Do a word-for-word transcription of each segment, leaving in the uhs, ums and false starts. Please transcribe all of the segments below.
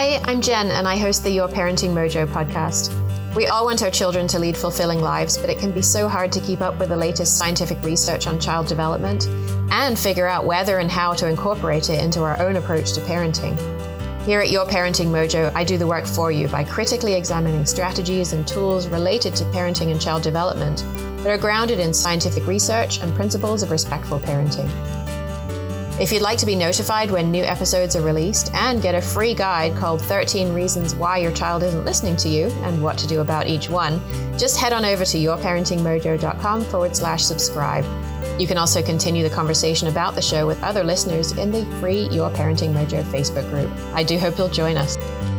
Hi, I'm Jen, and I host the Your Parenting Mojo podcast. We all want our children to lead fulfilling lives, but it can be so hard to keep up with the latest scientific research on child development and figure out whether and how to incorporate it into our own approach to parenting. Here at Your Parenting Mojo, I do the work for you by critically examining strategies and tools related to parenting and child development that are grounded in scientific research and principles of respectful parenting. If you'd like to be notified when new episodes are released and get a free guide called thirteen Reasons Why Your Child Isn't Listening to You and what to do about each one, just head on over to yourparentingmojo.com forward slash subscribe. You can also continue the conversation about the show with other listeners in the free Your Parenting Mojo Facebook group. I do hope you'll join us.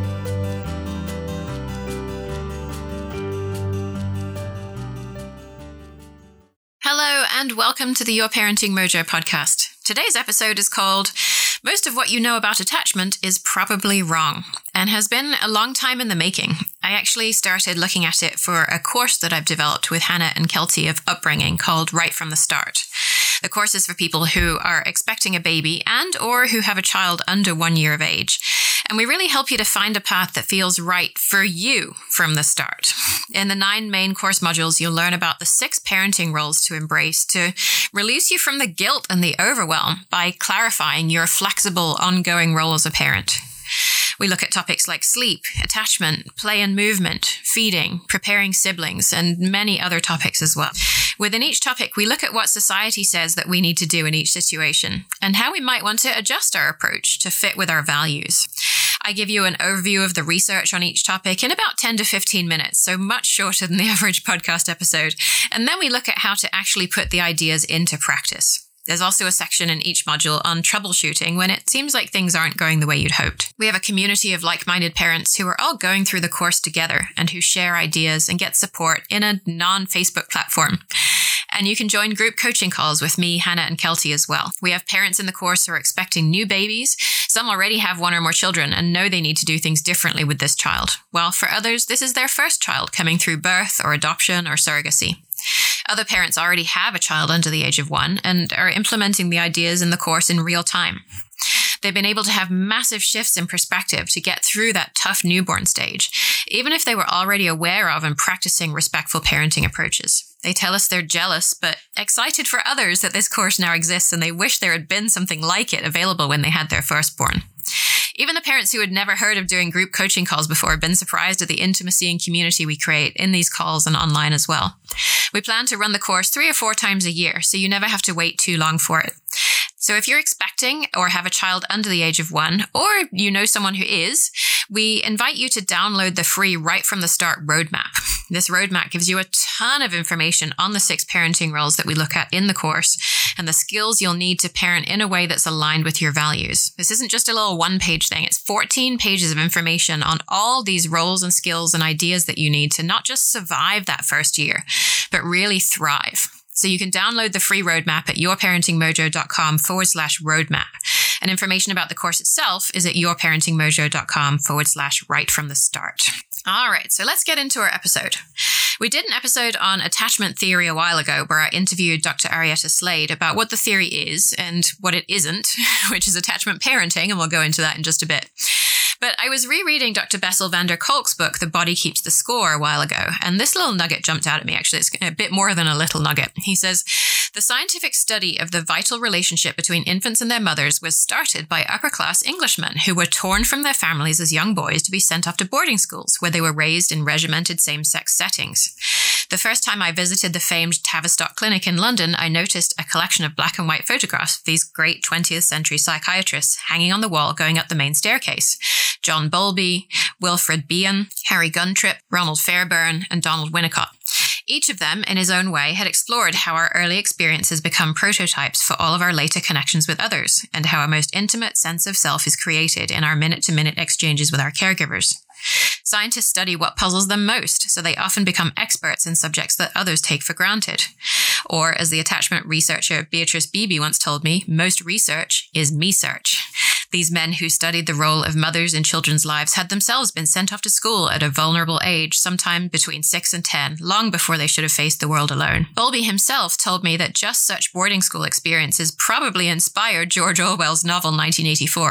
Hello and welcome to the Your Parenting Mojo podcast. Today's episode is called Most of What You Know About Attachment is Probably Wrong, and has been a long time in the making. I actually started looking at it for a course that I've developed with Hannah and Kelty of Upbringing called Right from the Start. The course is for people who are expecting a baby and or who have a child under one year of age. And we really help you to find a path that feels right for you from the start. In the nine main course modules, you'll learn about the six parenting roles to embrace to release you from the guilt and the overwhelm by clarifying your flexible, ongoing role as a parent. We look at topics like sleep, attachment, play and movement, feeding, preparing siblings, and many other topics as well. Within each topic, we look at what society says that we need to do in each situation and how we might want to adjust our approach to fit with our values. I give you an overview of the research on each topic in about ten to fifteen minutes, so much shorter than the average podcast episode. And then we look at how to actually put the ideas into practice. There's also a section in each module on troubleshooting when it seems like things aren't going the way you'd hoped. We have a community of like-minded parents who are all going through the course together and who share ideas and get support in a non-Facebook platform. And you can join group coaching calls with me, Hannah, and Kelty as well. We have parents in the course who are expecting new babies. Some already have one or more children and know they need to do things differently with this child. While for others, this is their first child coming through birth or adoption or surrogacy. Other parents already have a child under the age of one and are implementing the ideas in the course in real time. They've been able to have massive shifts in perspective to get through that tough newborn stage, even if they were already aware of and practicing respectful parenting approaches. They tell us they're jealous, but excited for others that this course now exists, and they wish there had been something like it available when they had their firstborn. Even the parents who had never heard of doing group coaching calls before have been surprised at the intimacy and community we create in these calls and online as well. We plan to run the course three or four times a year, so you never have to wait too long for it. So if you're expecting or have a child under the age of one, or you know someone who is, we invite you to download the free Right from the Start roadmap. This roadmap gives you a ton of information on the six parenting roles that we look at in the course and the skills you'll need to parent in a way that's aligned with your values. This isn't just a little one-page thing. It's fourteen pages of information on all these roles and skills and ideas that you need to not just survive that first year, but really thrive. So you can download the free roadmap at yourparentingmojo.com forward slash roadmap. And information about the course itself is at yourparentingmojo.com forward slash right from the start. All right, so let's get into our episode. We did an episode on attachment theory a while ago where I interviewed Doctor Arietta Slade about what the theory is and what it isn't, which is attachment parenting, and we'll go into that in just a bit. But I was rereading Doctor Bessel van der Kolk's book, The Body Keeps the Score, a while ago, and this little nugget jumped out at me, actually. It's a bit more than a little nugget. He says, the scientific study of the vital relationship between infants and their mothers was started by upper-class Englishmen who were torn from their families as young boys to be sent off to boarding schools, where they were raised in regimented same-sex settings. The first time I visited the famed Tavistock Clinic in London, I noticed a collection of black and white photographs of these great twentieth century psychiatrists hanging on the wall going up the main staircase. John Bowlby, Wilfred Bion, Harry Guntrip, Ronald Fairbairn, and Donald Winnicott. Each of them, in his own way, had explored how our early experiences become prototypes for all of our later connections with others, and how our most intimate sense of self is created in our minute-to-minute exchanges with our caregivers. Scientists study what puzzles them most, so they often become experts in subjects that others take for granted. Or, as the attachment researcher Beatrice Beebe once told me, most research is me-search. These men who studied the role of mothers in children's lives had themselves been sent off to school at a vulnerable age, sometime between six and ten, long before they should have faced the world alone. Bowlby himself told me that just such boarding school experiences probably inspired George Orwell's novel nineteen eighty-four,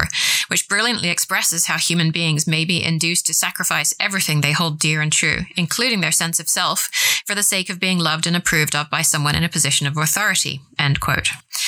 which brilliantly expresses how human beings may be induced to sacrifice everything they hold dear and true, including their sense of self, for the sake of being loved and approved of by someone in a position of authority, end quote.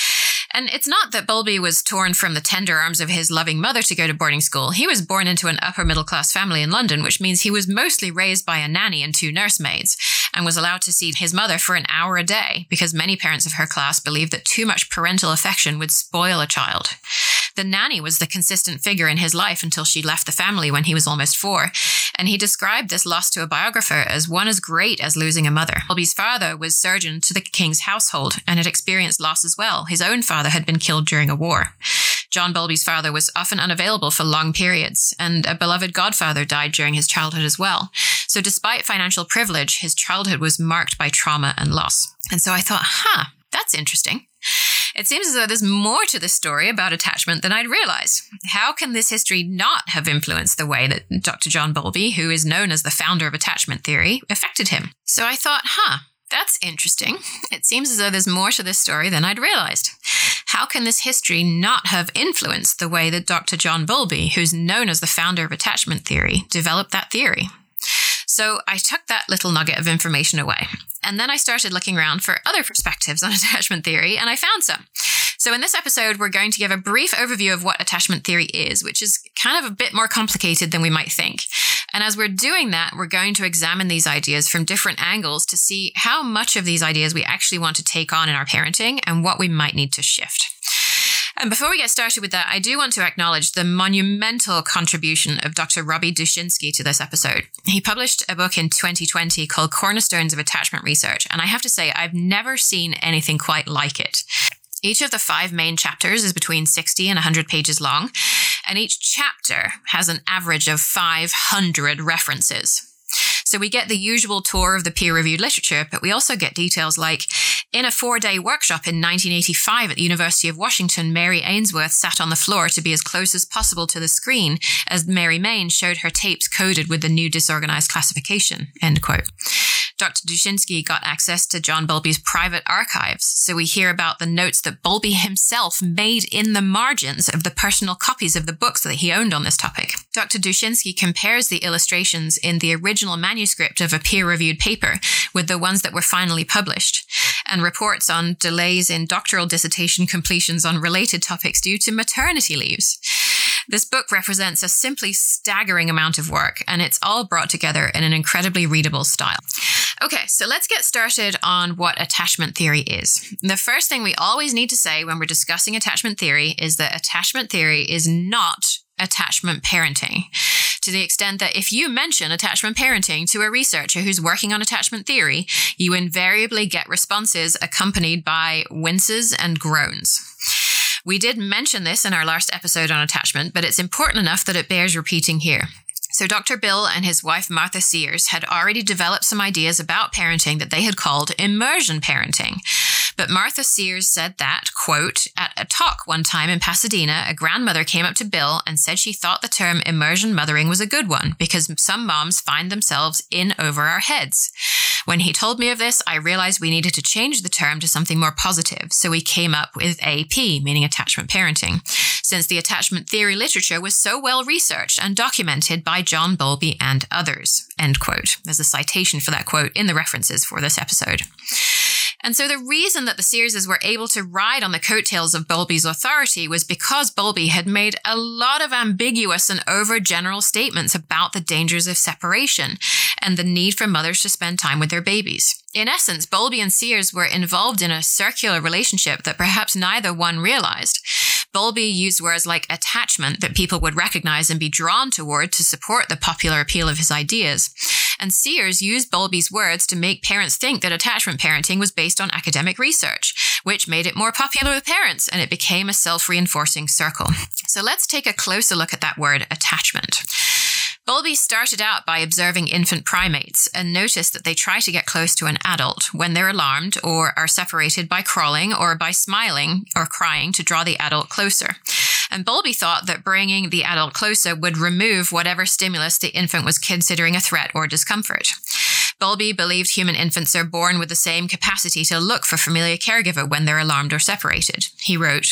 And it's not that Bowlby was torn from the tender arms of his loving mother to go to boarding school. He was born into an upper middle class family in London, which means he was mostly raised by a nanny and two nursemaids, and was allowed to see his mother for an hour a day because many parents of her class believed that too much parental affection would spoil a child. The nanny was the consistent figure in his life until she left the family when he was almost four, and he described this loss to a biographer as one as great as losing a mother. Bowlby's father was surgeon to the king's household and had experienced loss as well. His own father had been killed during a war. John Bowlby's father was often unavailable for long periods, and a beloved godfather died during his childhood as well. So despite financial privilege, his childhood was marked by trauma and loss. And so I thought, huh, that's interesting. It seems as though there's more to this story about attachment than I'd realized. How can this history not have influenced the way that Doctor John Bowlby, who is known as the founder of attachment theory, affected him? So I thought, huh, that's interesting. It seems as though there's more to this story than I'd realized. How can this history not have influenced the way that Doctor John Bowlby, who's known as the founder of attachment theory, developed that theory? So I took that little nugget of information away, and then I started looking around for other perspectives on attachment theory, and I found some. So in this episode, we're going to give a brief overview of what attachment theory is, which is kind of a bit more complicated than we might think. And as we're doing that, we're going to examine these ideas from different angles to see how much of these ideas we actually want to take on in our parenting and what we might need to shift. And before we get started with that, I do want to acknowledge the monumental contribution of Doctor Robbie Dushinsky to this episode. He published a book in twenty twenty called Cornerstones of Attachment Research, and I have to say, I've never seen anything quite like it. Each of the five main chapters is between sixty and one hundred pages long, and each chapter has an average of five hundred references. So we get the usual tour of the peer-reviewed literature, but we also get details like, in a four-day workshop in nineteen eighty-five at the University of Washington, Mary Ainsworth sat on the floor to be as close as possible to the screen as Mary Main showed her tapes coded with the new disorganized classification, end quote. Doctor Dushinsky got access to John Bowlby's private archives, so we hear about the notes that Bowlby himself made in the margins of the personal copies of the books that he owned on this topic. Doctor Dushinsky compares the illustrations in the original manuscript of a peer-reviewed paper with the ones that were finally published, and reports on delays in doctoral dissertation completions on related topics due to maternity leaves. This book represents a simply staggering amount of work, and it's all brought together in an incredibly readable style. Okay, so let's get started on what attachment theory is. The first thing we always need to say when we're discussing attachment theory is that attachment theory is not attachment parenting. To the extent that if you mention attachment parenting to a researcher who's working on attachment theory, you invariably get responses accompanied by winces and groans. We did mention this in our last episode on attachment, but it's important enough that it bears repeating here. So Doctor Bill and his wife Martha Sears had already developed some ideas about parenting that they had called immersion parenting. But Martha Sears said that, quote, at a talk one time in Pasadena, a grandmother came up to Bill and said she thought the term immersion mothering was a good one because some moms find themselves in over our heads. When he told me of this, I realized we needed to change the term to something more positive. So we came up with A P, meaning attachment parenting, since the attachment theory literature was so well researched and documented by John Bowlby and others, end quote. There's a citation for that quote in the references for this episode. And so the reason that the Searses were able to ride on the coattails of Bowlby's authority was because Bowlby had made a lot of ambiguous and overgeneral statements about the dangers of separation and the need for mothers to spend time with their babies. In essence, Bowlby and Sears were involved in a circular relationship that perhaps neither one realized. Bowlby used words like attachment that people would recognize and be drawn toward to support the popular appeal of his ideas. And Sears used Bowlby's words to make parents think that attachment parenting was based on academic research, which made it more popular with parents, and it became a self-reinforcing circle. So let's take a closer look at that word, attachment. Bowlby started out by observing infant primates and noticed that they try to get close to an adult when they're alarmed or are separated by crawling or by smiling or crying to draw the adult closer. And Bowlby thought that bringing the adult closer would remove whatever stimulus the infant was considering a threat or discomfort. Bowlby believed human infants are born with the same capacity to look for familiar caregiver when they're alarmed or separated. He wrote,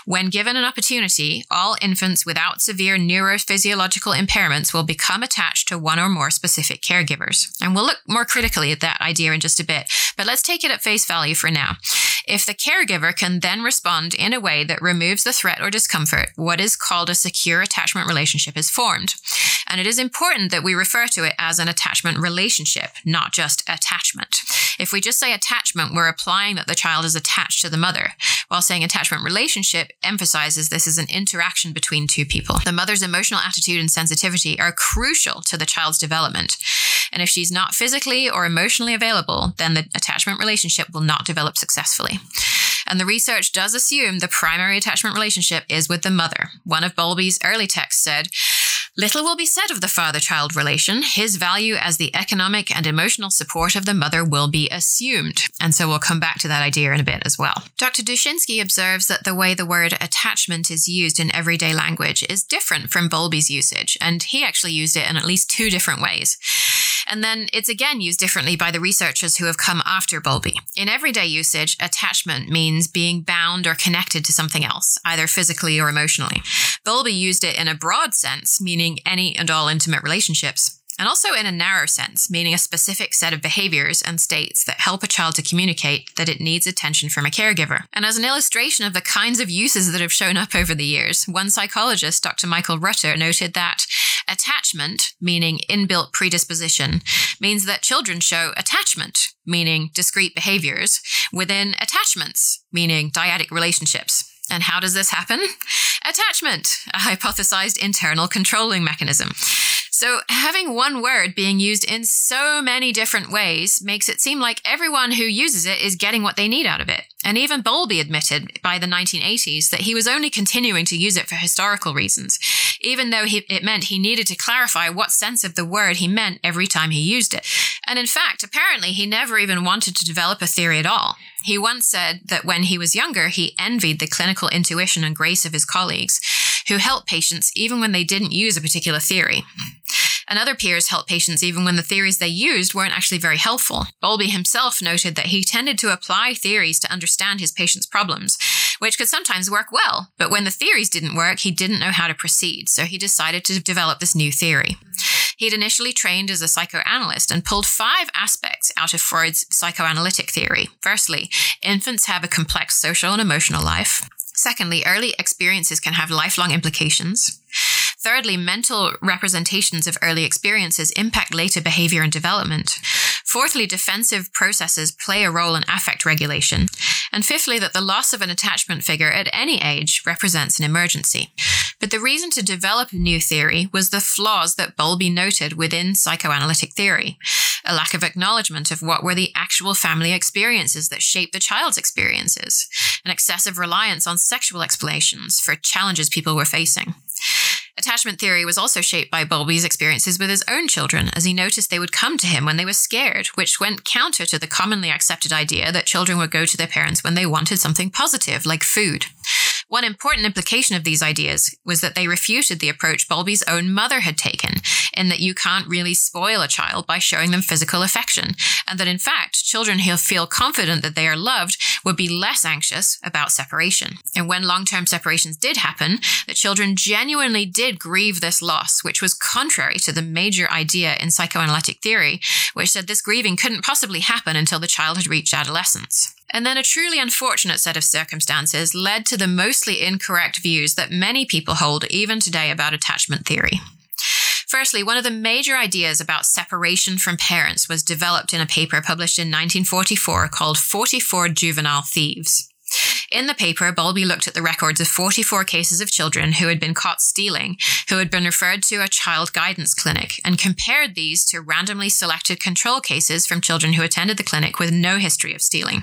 When given an opportunity, all infants without severe neurophysiological impairments will become attached to one or more specific caregivers. And we'll look more critically at that idea in just a bit, but let's take it at face value for now. If the caregiver can then respond in a way that removes the threat or discomfort, what is called a secure attachment relationship is formed. And it is important that we refer to it as an attachment relationship, not just attachment. If we just say attachment, we're implying that the child is attached to the mother, while saying attachment relationship emphasizes this is an interaction between two people. The mother's emotional attitude and sensitivity are crucial to the child's development. And if she's not physically or emotionally available, then the attachment relationship will not develop successfully. And the research does assume the primary attachment relationship is with the mother. One of Bowlby's early texts said, "Little will be said of the father-child relation. His value as the economic and emotional support of the mother will be assumed." And so we'll come back to that idea in a bit as well. Doctor Dushinsky observes that the way the word attachment is used in everyday language is different from Bowlby's usage, and he actually used it in at least two different ways. And then it's again used differently by the researchers who have come after Bowlby. In everyday usage, attachment means being bound or connected to something else, either physically or emotionally. Bowlby used it in a broad sense, meaning any and all intimate relationships, and also in a narrow sense, meaning a specific set of behaviors and states that help a child to communicate that it needs attention from a caregiver. And as an illustration of the kinds of uses that have shown up over the years, one psychologist, Doctor Michael Rutter, noted that attachment, meaning inbuilt predisposition, means that children show attachment, meaning discrete behaviors, within attachments, meaning dyadic relationships. And how does this happen? Attachment, a hypothesized internal controlling mechanism. So having one word being used in so many different ways makes it seem like everyone who uses it is getting what they need out of it. And even Bowlby admitted by the nineteen eighties that he was only continuing to use it for historical reasons, even though he, it meant he needed to clarify what sense of the word he meant every time he used it. And in fact, apparently he never even wanted to develop a theory at all. He once said that when he was younger, he envied the clinical intuition and grace of his colleagues, who helped patients even when they didn't use a particular theory. And other peers helped patients even when the theories they used weren't actually very helpful. Bowlby himself noted that he tended to apply theories to understand his patients' problems, which could sometimes work well, but when the theories didn't work, he didn't know how to proceed, so he decided to develop this new theory. He'd initially trained as a psychoanalyst and pulled five aspects out of Freud's psychoanalytic theory. Firstly, infants have a complex social and emotional life. Secondly, early experiences can have lifelong implications. Thirdly, mental representations of early experiences impact later behavior and development. Fourthly, defensive processes play a role in affect regulation. And fifthly, that the loss of an attachment figure at any age represents an emergency. But the reason to develop a new theory was the flaws that Bowlby noted within psychoanalytic theory. A lack of acknowledgement of what were the actual family experiences that shape the child's experiences. An excessive reliance on sexual explanations for challenges people were facing. Attachment theory was also shaped by Bowlby's experiences with his own children, as he noticed they would come to him when they were scared, which went counter to the commonly accepted idea that children would go to their parents when they wanted something positive, like food. One important implication of these ideas was that they refuted the approach Bowlby's own mother had taken, in that you can't really spoil a child by showing them physical affection, and that in fact, children who feel confident that they are loved would be less anxious about separation. And when long-term separations did happen, the children genuinely did grieve this loss, which was contrary to the major idea in psychoanalytic theory, which said this grieving couldn't possibly happen until the child had reached adolescence. And then a truly unfortunate set of circumstances led to the mostly incorrect views that many people hold even today about attachment theory. Firstly, one of the major ideas about separation from parents was developed in a paper published in nineteen forty-four called forty-four Juvenile Thieves. In the paper, Bowlby looked at the records of forty-four cases of children who had been caught stealing, who had been referred to a child guidance clinic, and compared these to randomly selected control cases from children who attended the clinic with no history of stealing.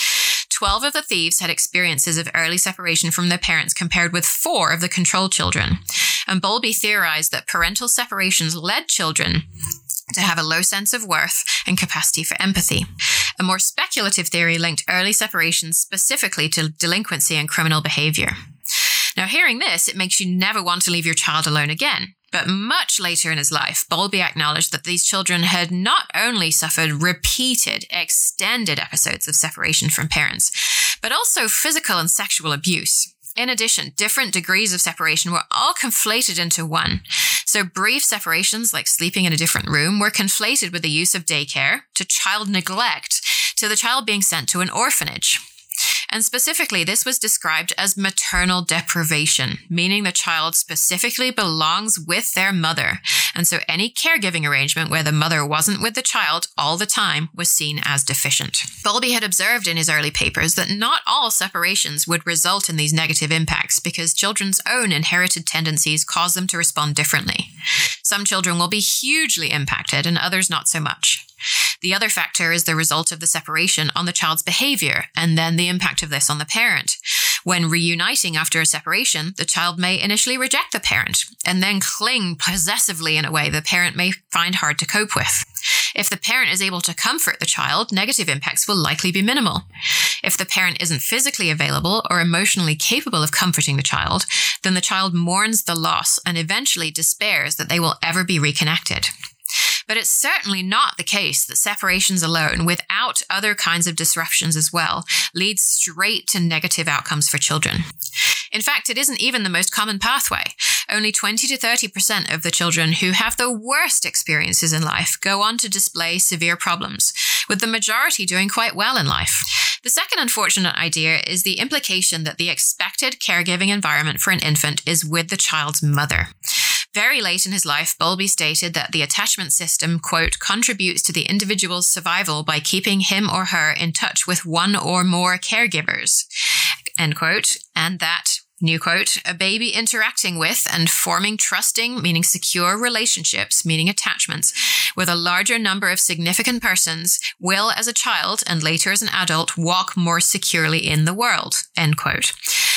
Twelve of the thieves had experiences of early separation from their parents compared with four of the control children. And Bowlby theorized that parental separations led children to have a low sense of worth and capacity for empathy. A more speculative theory linked early separations specifically to delinquency and criminal behavior. Now, hearing this, it makes you never want to leave your child alone again. But much later in his life, Bowlby acknowledged that these children had not only suffered repeated, extended episodes of separation from parents, but also physical and sexual abuse. In addition, different degrees of separation were all conflated into one. So brief separations like sleeping in a different room were conflated with the use of daycare, to child neglect, to the child being sent to an orphanage. And specifically, this was described as maternal deprivation, meaning the child specifically belongs with their mother. And so any caregiving arrangement where the mother wasn't with the child all the time was seen as deficient. Bowlby had observed in his early papers that not all separations would result in these negative impacts because children's own inherited tendencies cause them to respond differently. Some children will be hugely impacted and others not so much. The other factor is the result of the separation on the child's behavior, and then the impact of this on the parent. When reuniting after a separation, the child may initially reject the parent, and then cling possessively in a way the parent may find hard to cope with. If the parent is able to comfort the child, negative impacts will likely be minimal. If the parent isn't physically available or emotionally capable of comforting the child, then the child mourns the loss and eventually despairs that they will ever be reconnected. But it's certainly not the case that separations alone, without other kinds of disruptions as well, lead straight to negative outcomes for children. In fact, it isn't even the most common pathway. Only twenty to thirty percent of the children who have the worst experiences in life go on to display severe problems, with the majority doing quite well in life. The second unfortunate idea is the implication that the expected caregiving environment for an infant is with the child's mother. Very late in his life, Bowlby stated that the attachment system, quote, contributes to the individual's survival by keeping him or her in touch with one or more caregivers, end quote, and that, new quote, a baby interacting with and forming trusting, meaning secure relationships, meaning attachments, with a larger number of significant persons will, as a child and later as an adult, walk more securely in the world, end quote.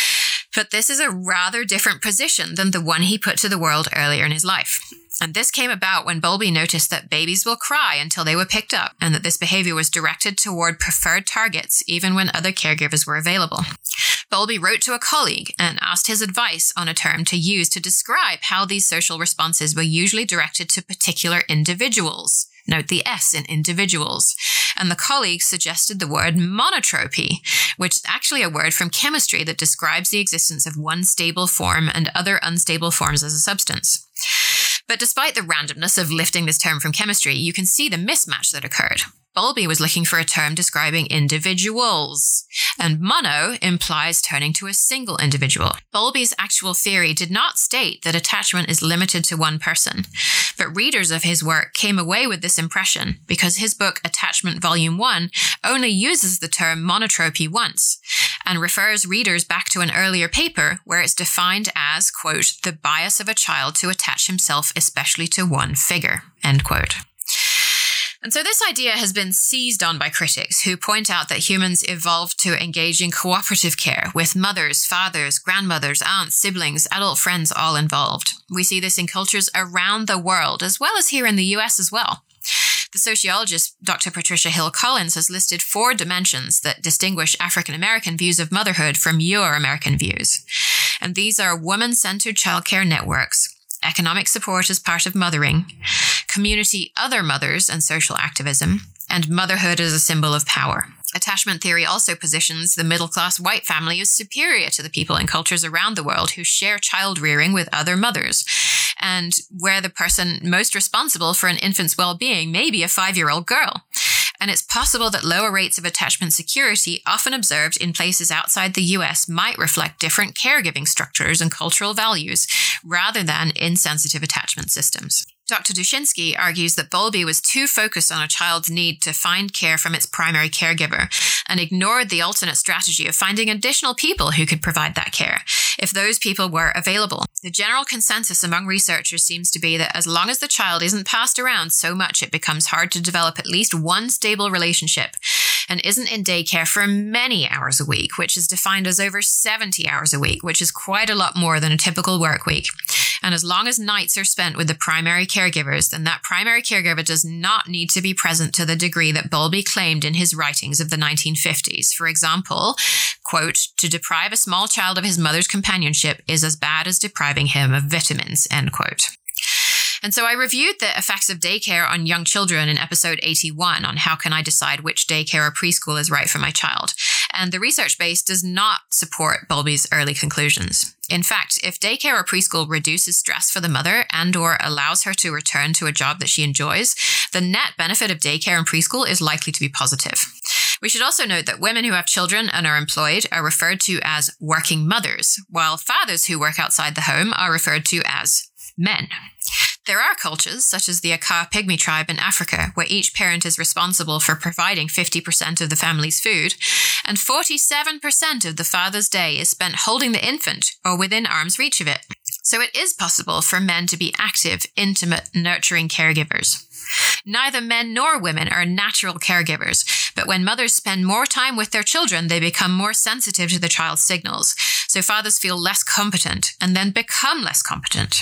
But this is a rather different position than the one he put to the world earlier in his life. And this came about when Bowlby noticed that babies will cry until they were picked up, and that this behavior was directed toward preferred targets even when other caregivers were available. Bowlby wrote to a colleague and asked his advice on a term to use to describe how these social responses were usually directed to particular individuals. Note the S in individuals. And the colleague suggested the word monotropy, which is actually a word from chemistry that describes the existence of one stable form and other unstable forms as a substance. But despite the randomness of lifting this term from chemistry, you can see the mismatch that occurred. Bowlby was looking for a term describing individuals, and mono implies turning to a single individual. Bowlby's actual theory did not state that attachment is limited to one person, but readers of his work came away with this impression because his book Attachment Volume one only uses the term monotropy once, and refers readers back to an earlier paper where it's defined as, quote, the bias of a child to attach himself especially to one figure, end quote. And so this idea has been seized on by critics who point out that humans evolved to engage in cooperative care with mothers, fathers, grandmothers, aunts, siblings, adult friends all involved. We see this in cultures around the world, as well as here in the U S as well. The sociologist Doctor Patricia Hill Collins has listed four dimensions that distinguish African American views of motherhood from Euro-American views. And these are woman-centered childcare networks, economic support as part of mothering, community other mothers and social activism, and motherhood as a symbol of power. Attachment theory also positions the middle-class white family as superior to the people in cultures around the world who share child rearing with other mothers, and where the person most responsible for an infant's well-being may be a five-year-old girl. And it's possible that lower rates of attachment security, often observed in places outside the U S, might reflect different caregiving structures and cultural values, rather than insensitive attachment systems. Doctor Dushinsky argues that Bowlby was too focused on a child's need to find care from its primary caregiver and ignored the alternate strategy of finding additional people who could provide that care, if those people were available. The general consensus among researchers seems to be that as long as the child isn't passed around so much it becomes hard to develop at least one stable relationship, and isn't in daycare for many hours a week, which is defined as over seventy hours a week, which is quite a lot more than a typical work week. And as long as nights are spent with the primary caregivers, then that primary caregiver does not need to be present to the degree that Bowlby claimed in his writings of the nineteen fifties. For example, quote, to deprive a small child of his mother's companionship is as bad as depriving him of vitamins, end quote. And so I reviewed the effects of daycare on young children in episode eighty-one on how can I decide which daycare or preschool is right for my child. And the research base does not support Bowlby's early conclusions. In fact, if daycare or preschool reduces stress for the mother and or allows her to return to a job that she enjoys, the net benefit of daycare and preschool is likely to be positive. We should also note that women who have children and are employed are referred to as working mothers, while fathers who work outside the home are referred to as men. There are cultures, such as the Akha Pygmy tribe in Africa, where each parent is responsible for providing fifty percent of the family's food, and forty-seven percent of the father's day is spent holding the infant or within arm's reach of it. So it is possible for men to be active, intimate, nurturing caregivers. Neither men nor women are natural caregivers, but when mothers spend more time with their children, they become more sensitive to the child's signals. So fathers feel less competent and then become less competent.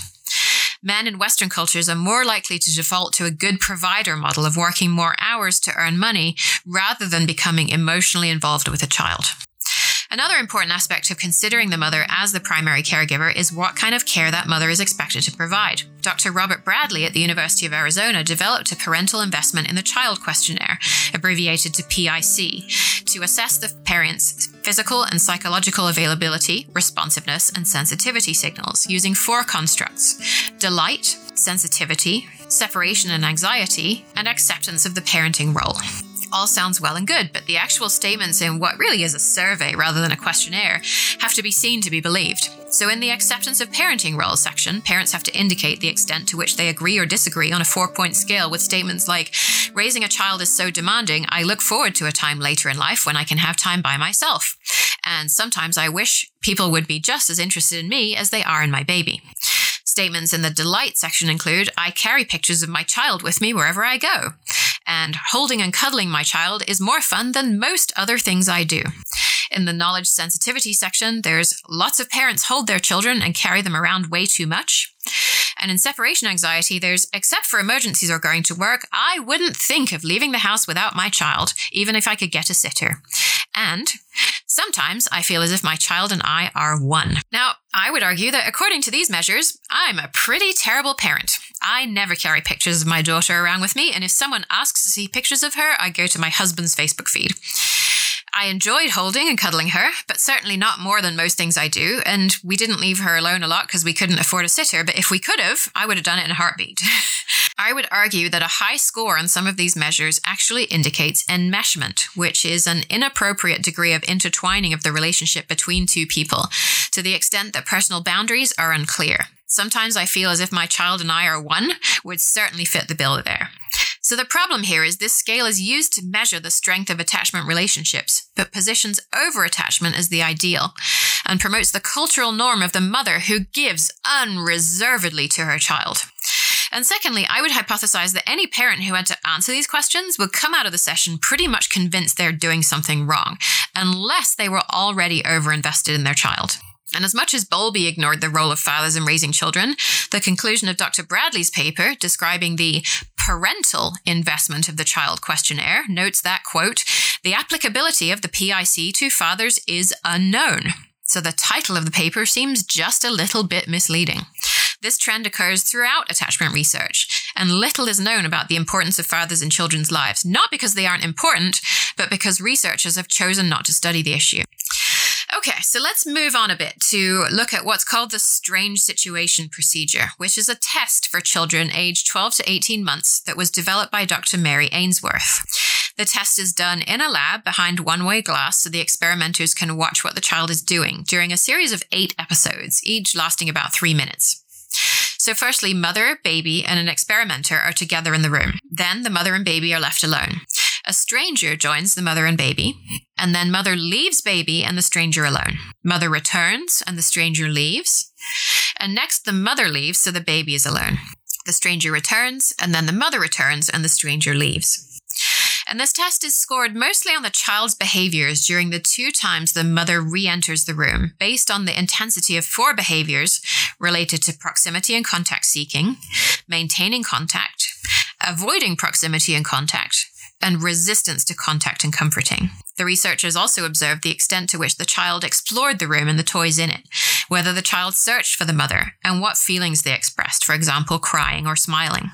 Men in Western cultures are more likely to default to a good provider model of working more hours to earn money rather than becoming emotionally involved with a child. Another important aspect of considering the mother as the primary caregiver is what kind of care that mother is expected to provide. Doctor Robert Bradley at the University of Arizona developed a parental investment in the child questionnaire, abbreviated to P I C, to assess the parent's physical and psychological availability, responsiveness, and sensitivity signals using four constructs: delight, sensitivity, separation and anxiety, and acceptance of the parenting role. All sounds well and good, but the actual statements in what really is a survey rather than a questionnaire have to be seen to be believed. So in the acceptance of parenting roles section, parents have to indicate the extent to which they agree or disagree on a four-point scale with statements like, raising a child is so demanding, I look forward to a time later in life when I can have time by myself. And sometimes I wish people would be just as interested in me as they are in my baby. Statements in the delight section include, I carry pictures of my child with me wherever I go. And holding and cuddling my child is more fun than most other things I do. In the knowledge sensitivity section, there's lots of parents hold their children and carry them around way too much. And in separation anxiety, there's, except for emergencies or going to work, I wouldn't think of leaving the house without my child, even if I could get a sitter. And sometimes I feel as if my child and I are one. Now, I would argue that according to these measures, I'm a pretty terrible parent. I never carry pictures of my daughter around with me, and if someone asks to see pictures of her, I go to my husband's Facebook feed. I enjoyed holding and cuddling her, but certainly not more than most things I do, and we didn't leave her alone a lot because we couldn't afford a sitter, but if we could have, I would have done it in a heartbeat. I would argue that a high score on some of these measures actually indicates enmeshment, which is an inappropriate degree of intertwining of the relationship between two people, to the extent that personal boundaries are unclear. Sometimes I feel as if my child and I are one would certainly fit the bill there. So the problem here is this scale is used to measure the strength of attachment relationships, but positions over-attachment as the ideal, and promotes the cultural norm of the mother who gives unreservedly to her child. And secondly, I would hypothesize that any parent who had to answer these questions would come out of the session pretty much convinced they're doing something wrong, unless they were already overinvested in their child. And as much as Bowlby ignored the role of fathers in raising children, the conclusion of Doctor Bradley's paper describing the parental investment of the child questionnaire notes that, quote, the applicability of the P I C to fathers is unknown. So the title of the paper seems just a little bit misleading. This trend occurs throughout attachment research, and little is known about the importance of fathers in children's lives, not because they aren't important, but because researchers have chosen not to study the issue. Okay, so let's move on a bit to look at what's called the strange situation procedure, which is a test for children aged twelve to eighteen months that was developed by Doctor Mary Ainsworth. The test is done in a lab behind one-way glass so the experimenters can watch what the child is doing during a series of eight episodes, each lasting about three minutes. So firstly, mother, baby, and an experimenter are together in the room. Then the mother and baby are left alone. A stranger joins the mother and baby, and then mother leaves baby and the stranger alone. Mother returns and the stranger leaves. And next the mother leaves, so the baby is alone. The stranger returns, and then the mother returns and the stranger leaves. And this test is scored mostly on the child's behaviors during the two times the mother re-enters the room, based on the intensity of four behaviors related to proximity and contact seeking, maintaining contact, avoiding proximity and contact, and resistance to contact and comforting. The researchers also observed the extent to which the child explored the room and the toys in it, whether the child searched for the mother, and what feelings they expressed, for example, crying or smiling.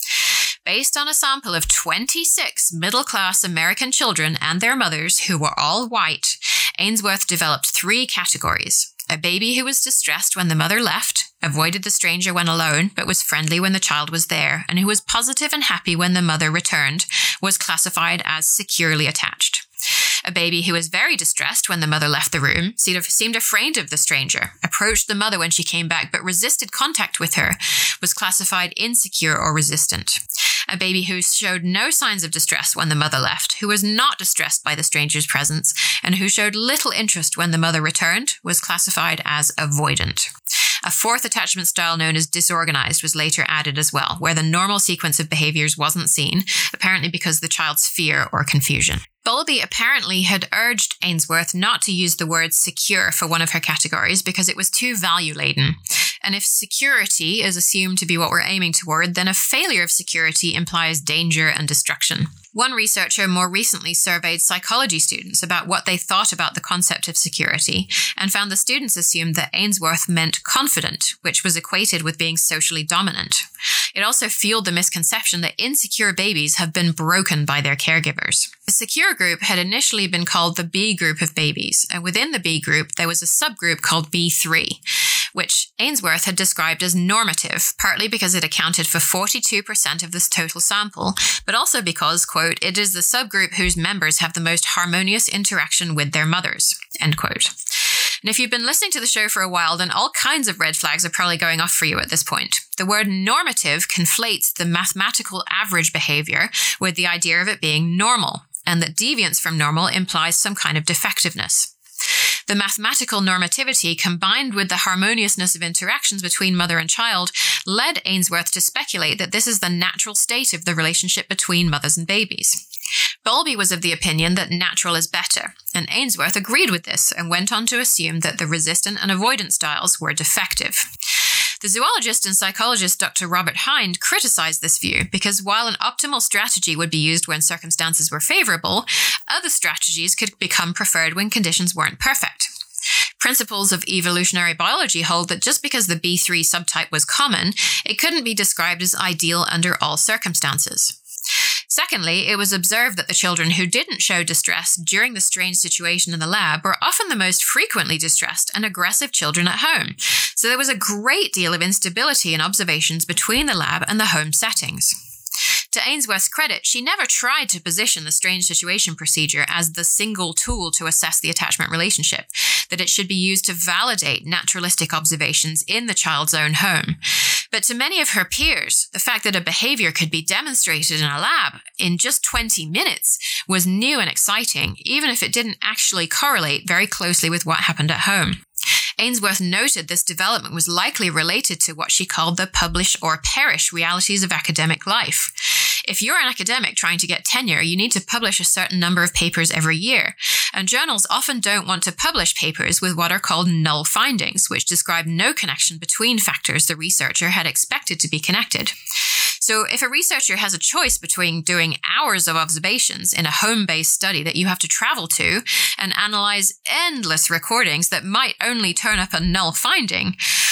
Based on a sample of twenty-six middle-class American children and their mothers who were all white, Ainsworth developed three categories. A baby who was distressed when the mother left, avoided the stranger when alone, but was friendly when the child was there, and who was positive and happy when the mother returned, was classified as securely attached. A baby who was very distressed when the mother left the room, seemed afraid of the stranger, approached the mother when she came back but resisted contact with her, was classified insecure or resistant. A baby who showed no signs of distress when the mother left, who was not distressed by the stranger's presence, and who showed little interest when the mother returned, was classified as avoidant. A fourth attachment style known as disorganized was later added as well, where the normal sequence of behaviors wasn't seen, apparently because of the child's fear or confusion. Bowlby apparently had urged Ainsworth not to use the word secure for one of her categories because it was too value-laden. And if security is assumed to be what we're aiming toward, then a failure of security implies danger and destruction. One researcher more recently surveyed psychology students about what they thought about the concept of security and found the students assumed that Ainsworth meant confident, which was equated with being socially dominant. It also fueled the misconception that insecure babies have been broken by their caregivers. The secure group had initially been called the B group of babies, and within the B group there was a subgroup called B three, which Ainsworth had described as normative, partly because it accounted for forty-two percent of this total sample, but also because, quote, it is the subgroup whose members have the most harmonious interaction with their mothers, end quote. And if you've been listening to the show for a while, then all kinds of red flags are probably going off for you at this point. The word normative conflates the mathematical average behavior with the idea of it being normal, and that deviance from normal implies some kind of defectiveness. The mathematical normativity, combined with the harmoniousness of interactions between mother and child, led Ainsworth to speculate that this is the natural state of the relationship between mothers and babies. Bowlby was of the opinion that natural is better, and Ainsworth agreed with this and went on to assume that the resistant and avoidant styles were defective. The zoologist and psychologist Doctor Robert Hind criticized this view because while an optimal strategy would be used when circumstances were favorable, other strategies could become preferred when conditions weren't perfect. Principles of evolutionary biology hold that just because the B three subtype was common, it couldn't be described as ideal under all circumstances. Secondly, it was observed that the children who didn't show distress during the strange situation in the lab were often the most frequently distressed and aggressive children at home. So there was a great deal of instability in observations between the lab and the home settings. To Ainsworth's credit, she never tried to position the strange situation procedure as the single tool to assess the attachment relationship, that it should be used to validate naturalistic observations in the child's own home. But to many of her peers, the fact that a behavior could be demonstrated in a lab in just twenty minutes was new and exciting, even if it didn't actually correlate very closely with what happened at home. Ainsworth noted this development was likely related to what she called the publish or perish realities of academic life. If you're an academic trying to get tenure, you need to publish a certain number of papers every year, and journals often don't want to publish papers with what are called null findings, which describe no connection between factors the researcher had expected to be connected. So if a researcher has a choice between doing hours of observations in a home-based study that you have to travel to and analyze endless recordings that might only turn up a null finding,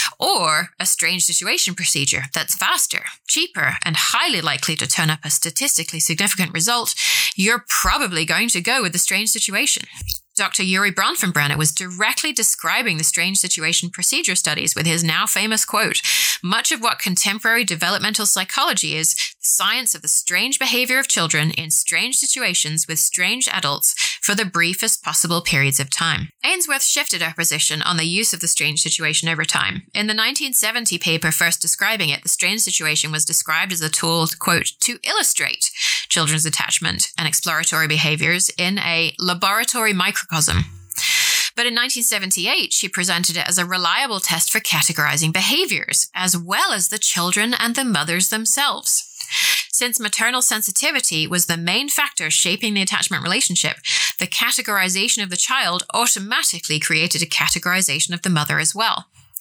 or a strange situation procedure that's faster, cheaper, and highly likely to turn up a statistically significant result, you're probably going to go with the strange situation. Doctor Urie Bronfenbrenner was directly describing the strange situation procedure studies with his now famous quote, "Much of what contemporary developmental psychology is, the science of the strange behavior of children in strange situations with strange adults for the briefest possible periods of time." Ainsworth shifted her position on the use of the strange situation over time. In the nineteen seventy paper first describing it, the strange situation was described as a tool, quote, to illustrate children's attachment and exploratory behaviors in a laboratory microcosm. But in nineteen seventy-eight, she presented it as a reliable test for categorizing behaviors, as well as the children and the mothers themselves. Since maternal sensitivity was the main factor shaping the attachment relationship, the categorization of the child automatically created a categorization of the mother as well.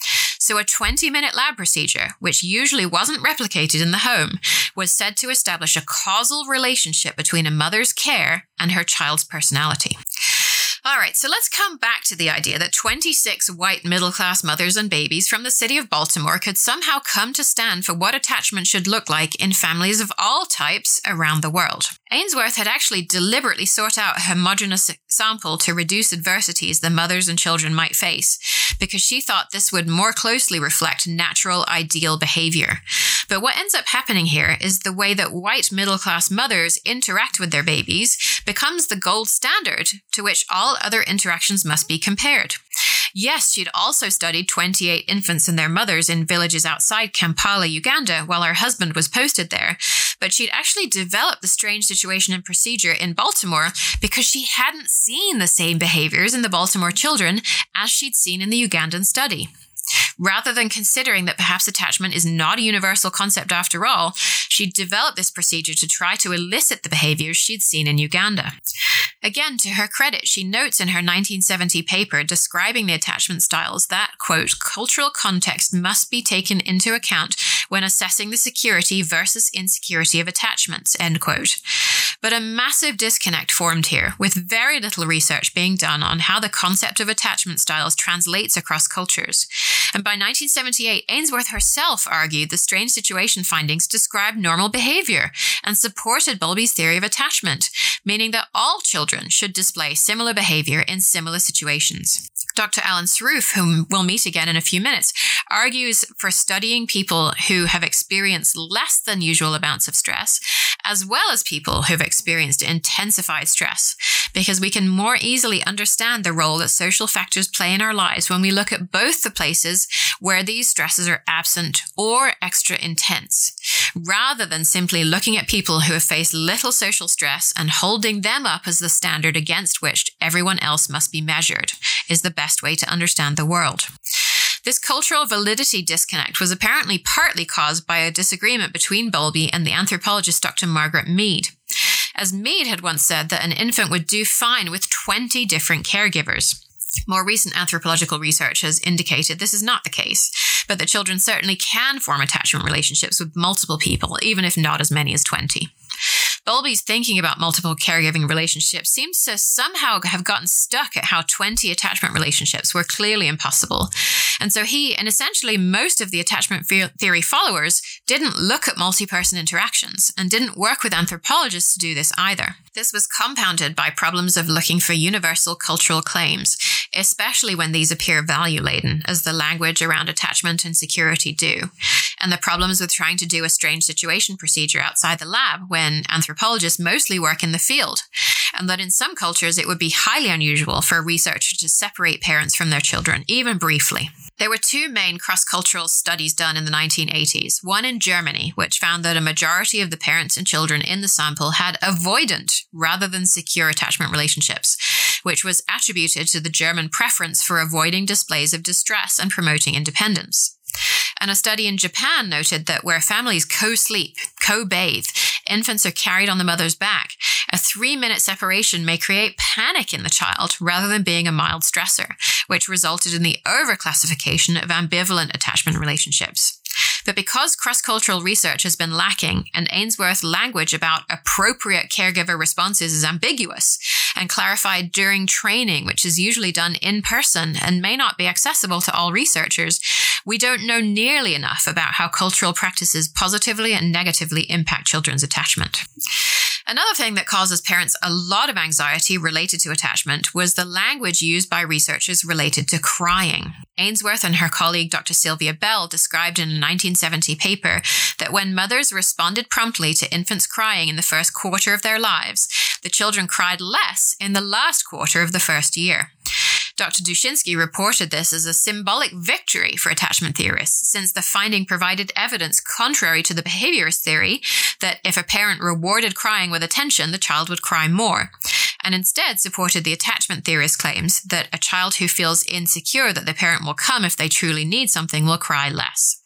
So a twenty-minute lab procedure, which usually wasn't replicated in the home, was said to establish a causal relationship between a mother's care and her child's personality. All right, so let's come back to the idea that twenty-six white middle-class mothers and babies from the city of Baltimore could somehow come to stand for what attachment should look like in families of all types around the world. Ainsworth had actually deliberately sought out a homogeneous sample to reduce adversities the mothers and children might face, because she thought this would more closely reflect natural ideal behavior. But what ends up happening here is the way that white middle-class mothers interact with their babies becomes the gold standard to which all other interactions must be compared. Yes, she'd also studied twenty-eight infants and their mothers in villages outside Kampala, Uganda, while her husband was posted there, but she'd actually developed the strange situation and procedure in Baltimore because she hadn't seen the same behaviors in the Baltimore children as she'd seen in the Ugandan study. Rather than considering that perhaps attachment is not a universal concept after all, she developed this procedure to try to elicit the behaviors she'd seen in Uganda. Again, to her credit, she notes in her nineteen seventy paper describing the attachment styles that, quote, cultural context must be taken into account when assessing the security versus insecurity of attachments, end quote. But a massive disconnect formed here, with very little research being done on how the concept of attachment styles translates across cultures. And by nineteen seventy-eight, Ainsworth herself argued the strange situation findings described normal behavior and supported Bowlby's theory of attachment, meaning that all children should display similar behavior in similar situations. Doctor Alan Sroufe, whom we'll meet again in a few minutes, argues for studying people who have experienced less than usual amounts of stress, as well as people who've experienced intensified stress, because we can more easily understand the role that social factors play in our lives when we look at both the places where these stresses are absent or extra intense, rather than simply looking at people who have faced little social stress and holding them up as the standard against which everyone else must be measured, is the best way to understand the world. This cultural validity disconnect was apparently partly caused by a disagreement between Bowlby and the anthropologist Doctor Margaret Mead, as Mead had once said that an infant would do fine with twenty different caregivers. More recent anthropological research has indicated this is not the case, but that children certainly can form attachment relationships with multiple people, even if not as many as twenty. Bowlby's thinking about multiple caregiving relationships seems to somehow have gotten stuck at how twenty attachment relationships were clearly impossible. And so he, and essentially most of the attachment theory followers, didn't look at multi-person interactions and didn't work with anthropologists to do this either. This was compounded by problems of looking for universal cultural claims, especially when these appear value-laden, as the language around attachment and security do, and the problems with trying to do a strange situation procedure outside the lab when anthropologists mostly work in the field, and that in some cultures it would be highly unusual for a researcher to separate parents from their children, even briefly. There were two main cross-cultural studies done in the nineteen eighties, one in Germany, which found that a majority of the parents and children in the sample had avoidant rather than secure attachment relationships, which was attributed to the German preference for avoiding displays of distress and promoting independence. And a study in Japan noted that where families co-sleep, co-bathe, infants are carried on the mother's back, a three-minute separation may create panic in the child rather than being a mild stressor, which resulted in the overclassification of ambivalent attachment relationships. But because cross-cultural research has been lacking and Ainsworth's language about appropriate caregiver responses is ambiguous and clarified during training, which is usually done in person and may not be accessible to all researchers, we don't know nearly enough about how cultural practices positively and negatively impact children's attachment. Another thing that causes parents a lot of anxiety related to attachment was the language used by researchers related to crying. Ainsworth and her colleague Doctor Sylvia Bell described in a nineteen seventy paper that when mothers responded promptly to infants crying in the first quarter of their lives, the children cried less in the last quarter of the first year. Doctor Dushinsky reported this as a symbolic victory for attachment theorists, since the finding provided evidence contrary to the behaviorist theory that if a parent rewarded crying with attention, the child would cry more, and instead supported the attachment theorist claims that a child who feels insecure that the parent will come if they truly need something will cry less.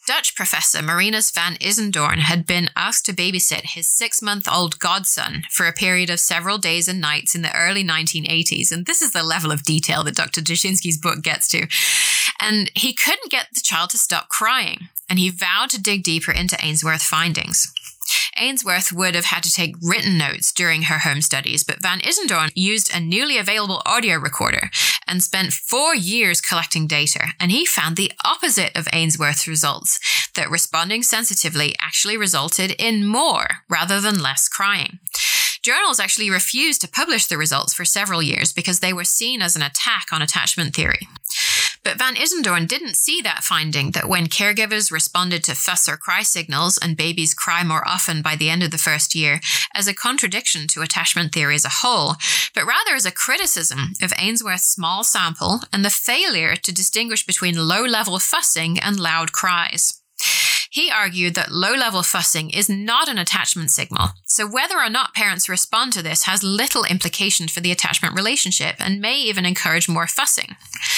Dutch professor Marinus van Isendorn had been asked to babysit his six-month-old godson for a period of several days and nights in the early nineteen eighties. And this is the level of detail that Doctor Dushinsky's book gets to. And he couldn't get the child to stop crying, and he vowed to dig deeper into Ainsworth's findings. Ainsworth would have had to take written notes during her home studies, but Van Isendorn used a newly available audio recorder and spent four years collecting data, and he found the opposite of Ainsworth's results, that responding sensitively actually resulted in more rather than less crying. Journals actually refused to publish the results for several years because they were seen as an attack on attachment theory. But Van Isendorn didn't see that finding, that when caregivers responded to fuss or cry signals and babies cry more often by the end of the first year, as a contradiction to attachment theory as a whole, but rather as a criticism of Ainsworth's small sample and the failure to distinguish between low-level fussing and loud cries. He argued that low-level fussing is not an attachment signal, so whether or not parents respond to this has little implication for the attachment relationship and may even encourage more fussing.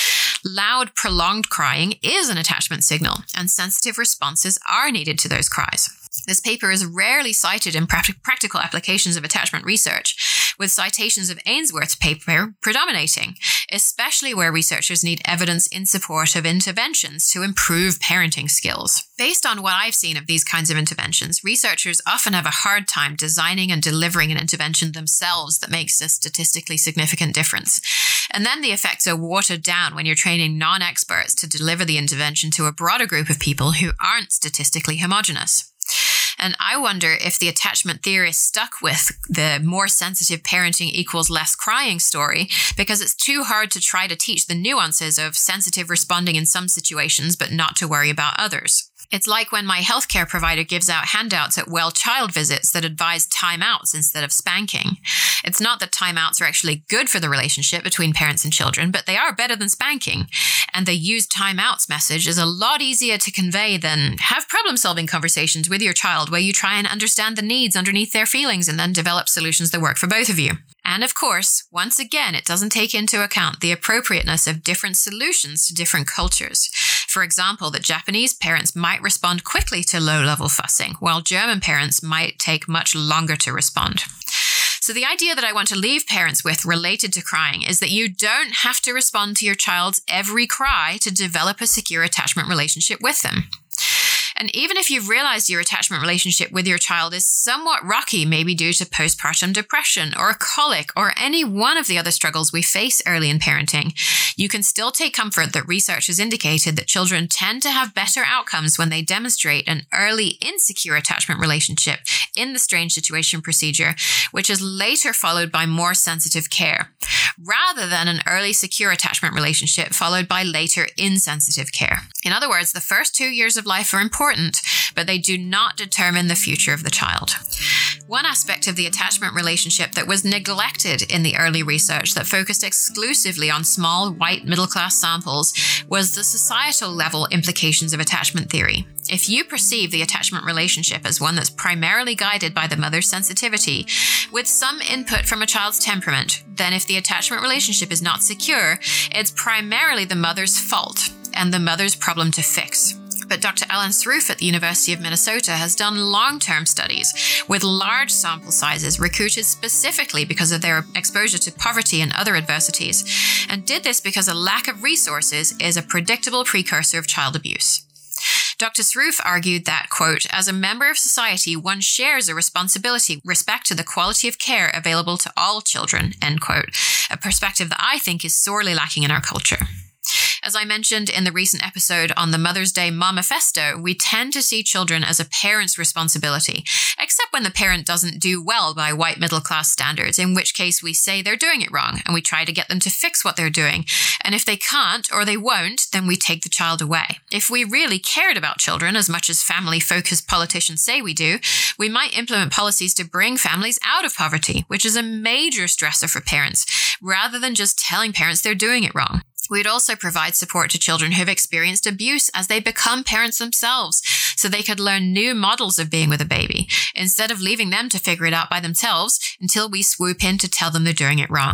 Loud, prolonged crying is an attachment signal, and sensitive responses are needed to those cries. This paper is rarely cited in practic- practical applications of attachment research, with citations of Ainsworth's paper predominating, especially where researchers need evidence in support of interventions to improve parenting skills. Based on what I've seen of these kinds of interventions, researchers often have a hard time designing and delivering an intervention themselves that makes a statistically significant difference. And then the effects are watered down when you're training non-experts to deliver the intervention to a broader group of people who aren't statistically homogeneous. And I wonder if the attachment theorists stuck with the more sensitive parenting equals less crying story because it's too hard to try to teach the nuances of sensitive responding in some situations but not to worry about others. It's like when my healthcare provider gives out handouts at well child visits that advise timeouts instead of spanking. It's not that timeouts are actually good for the relationship between parents and children, but they are better than spanking. And the use timeouts message is a lot easier to convey than have problem-solving conversations with your child where you try and understand the needs underneath their feelings and then develop solutions that work for both of you. And of course, once again, it doesn't take into account the appropriateness of different solutions to different cultures. For example, that Japanese parents might respond quickly to low-level fussing, while German parents might take much longer to respond. So the idea that I want to leave parents with related to crying is that you don't have to respond to your child's every cry to develop a secure attachment relationship with them. And even if you've realized your attachment relationship with your child is somewhat rocky, maybe due to postpartum depression or a colic or any one of the other struggles we face early in parenting, you can still take comfort that research has indicated that children tend to have better outcomes when they demonstrate an early insecure attachment relationship in the strange situation procedure, which is later followed by more sensitive care, rather than an early secure attachment relationship followed by later insensitive care. In other words, the first two years of life are important, but they do not determine the future of the child. One aspect of the attachment relationship that was neglected in the early research that focused exclusively on small, white, middle-class samples was the societal level implications of attachment theory. If you perceive the attachment relationship as one that's primarily guided by the mother's sensitivity, with some input from a child's temperament, then if the attachment relationship is not secure, it's primarily the mother's fault and the mother's problem to fix. But Doctor Alan Sroufe at the University of Minnesota has done long-term studies with large sample sizes recruited specifically because of their exposure to poverty and other adversities, and did this because a lack of resources is a predictable precursor of child abuse. Doctor Sroufe argued that, quote, as a member of society, one shares a responsibility with respect to the quality of care available to all children, end quote, a perspective that I think is sorely lacking in our culture. As I mentioned in the recent episode on the Mother's Day Momifesto, we tend to see children as a parent's responsibility, except when the parent doesn't do well by white middle-class standards, in which case we say they're doing it wrong and we try to get them to fix what they're doing. And if they can't or they won't, then we take the child away. If we really cared about children as much as family-focused politicians say we do, we might implement policies to bring families out of poverty, which is a major stressor for parents, rather than just telling parents they're doing it wrong. We'd also provide support to children who've experienced abuse as they become parents themselves, so they could learn new models of being with a baby, instead of leaving them to figure it out by themselves until we swoop in to tell them they're doing it wrong.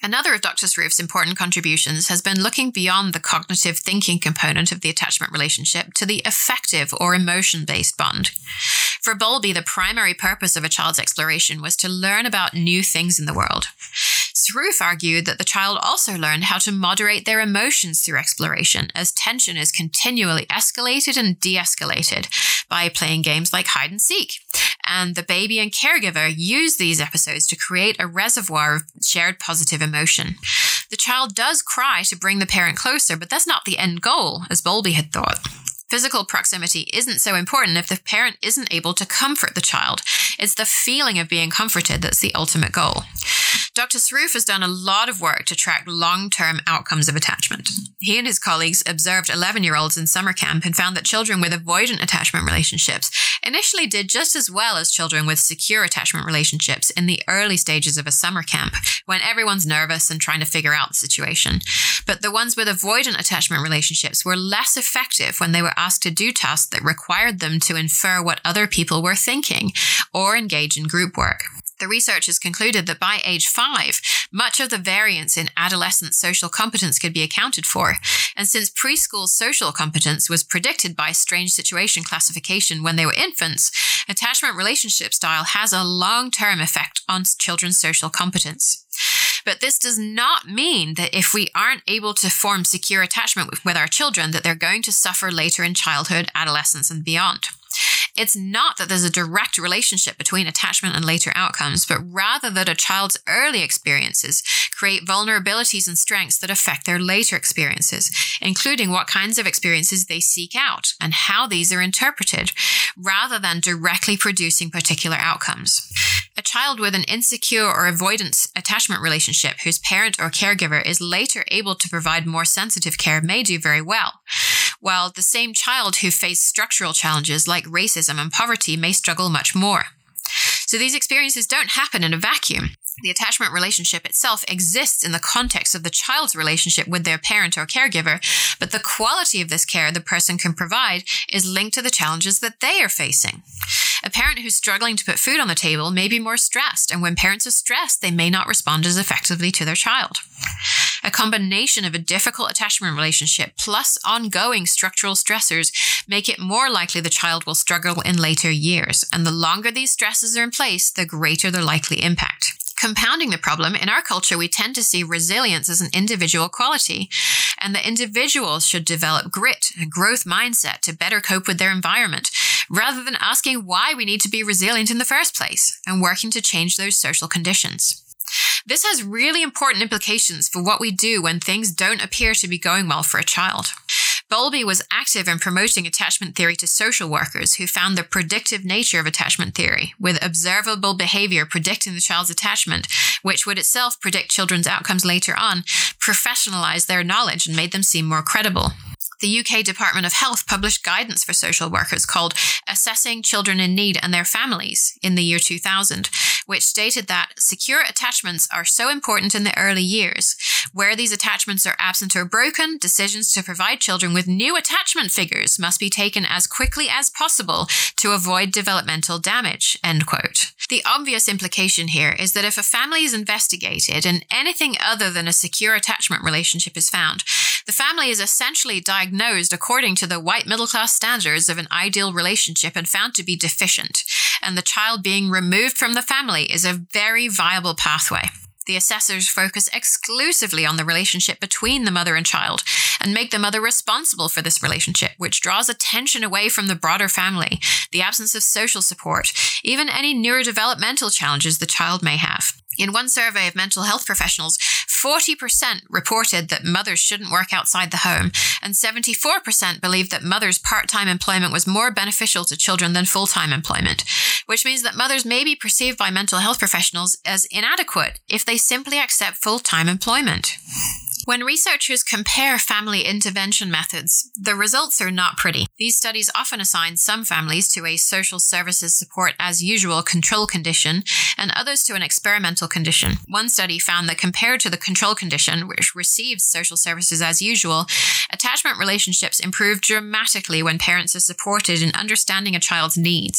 Another of Doctor Sroof's important contributions has been looking beyond the cognitive thinking component of the attachment relationship to the affective or emotion-based bond. For Bowlby, the primary purpose of a child's exploration was to learn about new things in the world. Sroof argued that the child also learned how to moderate their emotions through exploration, as tension is continually escalated and de-escalated by playing games like hide and seek. And the baby and caregiver use these episodes to create a reservoir of shared positive emotion. The child does cry to bring the parent closer, but that's not the end goal, as Bowlby had thought. Physical proximity isn't so important if the parent isn't able to comfort the child. It's the feeling of being comforted that's the ultimate goal. Doctor Sroof has done a lot of work to track long-term outcomes of attachment. He and his colleagues observed eleven-year-olds in summer camp and found that children with avoidant attachment relationships initially did just as well as children with secure attachment relationships in the early stages of a summer camp, when everyone's nervous and trying to figure out the situation. But the ones with avoidant attachment relationships were less effective when they were asked to do tasks that required them to infer what other people were thinking or engage in group work. The research has concluded that by age five, much of the variance in adolescent social competence could be accounted for. And since preschool social competence was predicted by strange situation classification when they were infants, attachment relationship style has a long-term effect on children's social competence. But this does not mean that if we aren't able to form secure attachment with, with our children, that they're going to suffer later in childhood, adolescence, and beyond. It's not that there's a direct relationship between attachment and later outcomes, but rather that a child's early experiences create vulnerabilities and strengths that affect their later experiences, including what kinds of experiences they seek out and how these are interpreted, rather than directly producing particular outcomes. A child with an insecure or avoidant attachment relationship whose parent or caregiver is later able to provide more sensitive care may do very well, while the same child who faced structural challenges like racism and poverty may struggle much more. So these experiences don't happen in a vacuum. The attachment relationship itself exists in the context of the child's relationship with their parent or caregiver, but the quality of this care the person can provide is linked to the challenges that they are facing. A parent who's struggling to put food on the table may be more stressed, and when parents are stressed, they may not respond as effectively to their child. A combination of a difficult attachment relationship plus ongoing structural stressors make it more likely the child will struggle in later years, and the longer these stresses are in place, the greater their likely impact. Compounding the problem, in our culture, we tend to see resilience as an individual quality, and that individuals should develop grit and growth mindset to better cope with their environment, rather than asking why we need to be resilient in the first place and working to change those social conditions. This has really important implications for what we do when things don't appear to be going well for a child. Bowlby was active in promoting attachment theory to social workers who found the predictive nature of attachment theory, with observable behavior predicting the child's attachment, which would itself predict children's outcomes later on, professionalized their knowledge and made them seem more credible. The U K Department of Health published guidance for social workers called Assessing Children in Need and Their Families in the year two thousand, which stated that secure attachments are so important in the early years. Where these attachments are absent or broken, decisions to provide children with new attachment figures must be taken as quickly as possible to avoid developmental damage, end quote. The obvious implication here is that if a family is investigated and anything other than a secure attachment relationship is found, the family is essentially diagnosed according to the white middle-class standards of an ideal relationship and found to be deficient, and the child being removed from the family is a very viable pathway. The assessors focus exclusively on the relationship between the mother and child and make the mother responsible for this relationship, which draws attention away from the broader family, the absence of social support, even any neurodevelopmental challenges the child may have. In one survey of mental health professionals, forty percent reported that mothers shouldn't work outside the home, and seventy-four percent believed that mothers' part-time employment was more beneficial to children than full-time employment, which means that mothers may be perceived by mental health professionals as inadequate if they simply accept full-time employment. When researchers compare family intervention methods, the results are not pretty. These studies often assign some families to a social services support as usual control condition and others to an experimental condition. One study found that compared to the control condition, which receives social services as usual, attachment relationships improve dramatically when parents are supported in understanding a child's needs,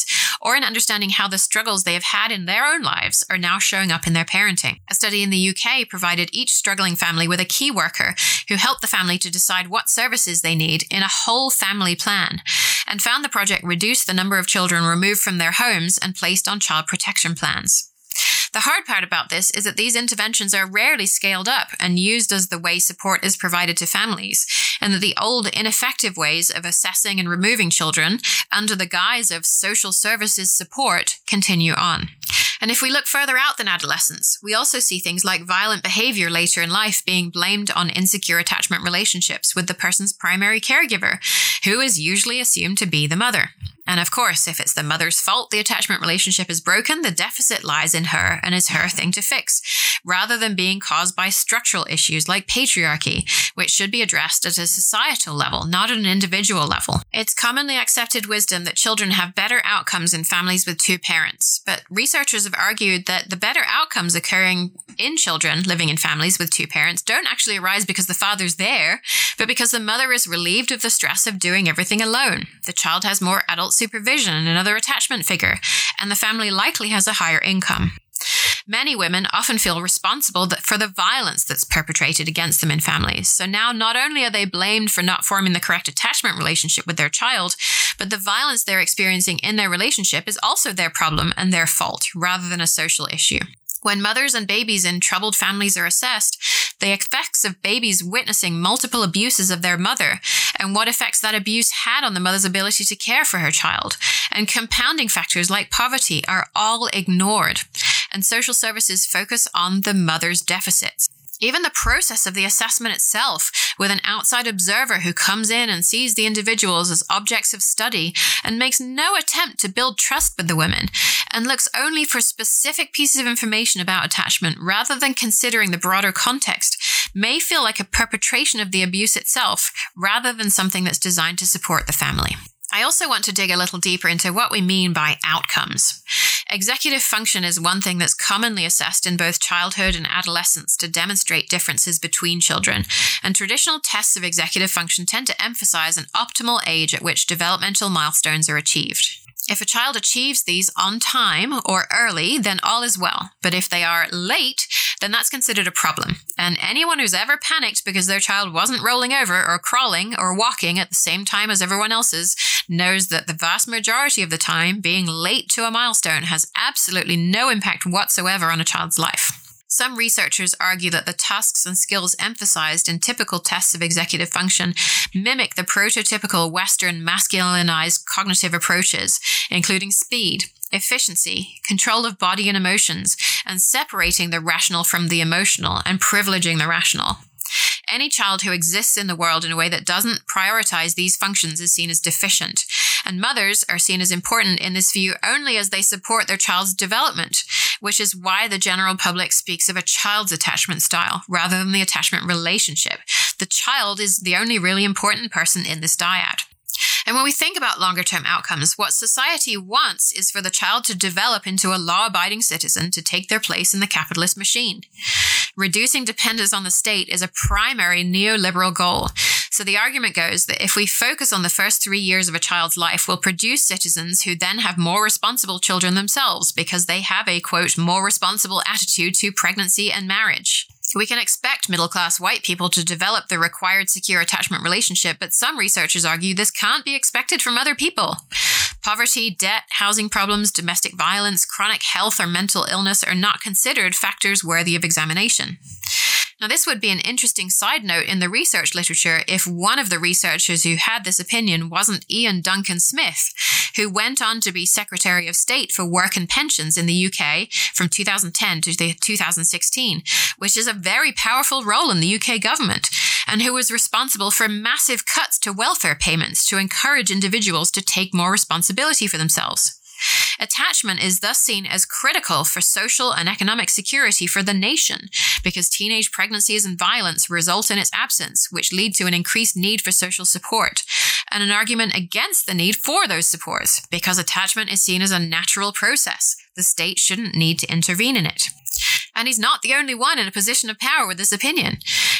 or in understanding how the struggles they have had in their own lives are now showing up in their parenting. A study in the U K provided each struggling family with a key worker who helped the family to decide what services they need in a whole family plan, and found the project reduced the number of children removed from their homes and placed on child protection plans. The hard part about this is that these interventions are rarely scaled up and used as the way support is provided to families, and that the old, ineffective ways of assessing and removing children under the guise of social services support continue on. And if we look further out than adolescence, we also see things like violent behavior later in life being blamed on insecure attachment relationships with the person's primary caregiver, who is usually assumed to be the mother. And of course, if it's the mother's fault the attachment relationship is broken, the deficit lies in her and is her thing to fix, rather than being caused by structural issues like patriarchy, which should be addressed at a societal level, not at an individual level. It's commonly accepted wisdom that children have better outcomes in families with two parents, but researchers have argued that the better outcomes occurring in children living in families with two parents don't actually arise because the father's there, but because the mother is relieved of the stress of doing everything alone. The child has more adult supervision and another attachment figure, and the family likely has a higher income. Many women often feel responsible for the violence that's perpetrated against them in families. So now not only are they blamed for not forming the correct attachment relationship with their child, but the violence they're experiencing in their relationship is also their problem and their fault, rather than a social issue. When mothers and babies in troubled families are assessed, the effects of babies witnessing multiple abuses of their mother and what effects that abuse had on the mother's ability to care for her child, and compounding factors like poverty are all ignored, and social services focus on the mother's deficits. Even the process of the assessment itself, with an outside observer who comes in and sees the individuals as objects of study and makes no attempt to build trust with the women, and looks only for specific pieces of information about attachment rather than considering the broader context, may feel like a perpetration of the abuse itself rather than something that's designed to support the family. I also want to dig a little deeper into what we mean by outcomes. Executive function is one thing that's commonly assessed in both childhood and adolescence to demonstrate differences between children, and traditional tests of executive function tend to emphasize an optimal age at which developmental milestones are achieved. If a child achieves these on time or early, then all is well. But if they are late, then that's considered a problem. And anyone who's ever panicked because their child wasn't rolling over or crawling or walking at the same time as everyone else's knows that the vast majority of the time, being late to a milestone has absolutely no impact whatsoever on a child's life. Some researchers argue that the tasks and skills emphasized in typical tests of executive function mimic the prototypical Western masculinized cognitive approaches, including speed, efficiency, control of body and emotions, and separating the rational from the emotional and privileging the rational. Any child who exists in the world in a way that doesn't prioritize these functions is seen as deficient, and mothers are seen as important in this view only as they support their child's development, which is why the general public speaks of a child's attachment style rather than the attachment relationship. The child is the only really important person in this dyad. And when we think about longer-term outcomes, what society wants is for the child to develop into a law-abiding citizen to take their place in the capitalist machine. Reducing dependence on the state is a primary neoliberal goal. So the argument goes that if we focus on the first three years of a child's life, we'll produce citizens who then have more responsible children themselves because they have a, quote, more responsible attitude to pregnancy and marriage. We can expect middle-class white people to develop the required secure attachment relationship, but some researchers argue this can't be expected from other people. Poverty, debt, housing problems, domestic violence, chronic health, or mental illness are not considered factors worthy of examination. Now, this would be an interesting side note in the research literature if one of the researchers who had this opinion wasn't Ian Duncan Smith, who went on to be Secretary of State for Work and Pensions in the U K from two thousand ten to two thousand sixteen, which is a very powerful role in the U K government, and who was responsible for massive cuts to welfare payments to encourage individuals to take more responsibility for themselves. Attachment is thus seen as critical for social and economic security for the nation, because teenage pregnancies and violence result in its absence, which lead to an increased need for social support, and an argument against the need for those supports, because attachment is seen as a natural process. The state shouldn't need to intervene in it. And he's not the only one in a position of power with this opinion.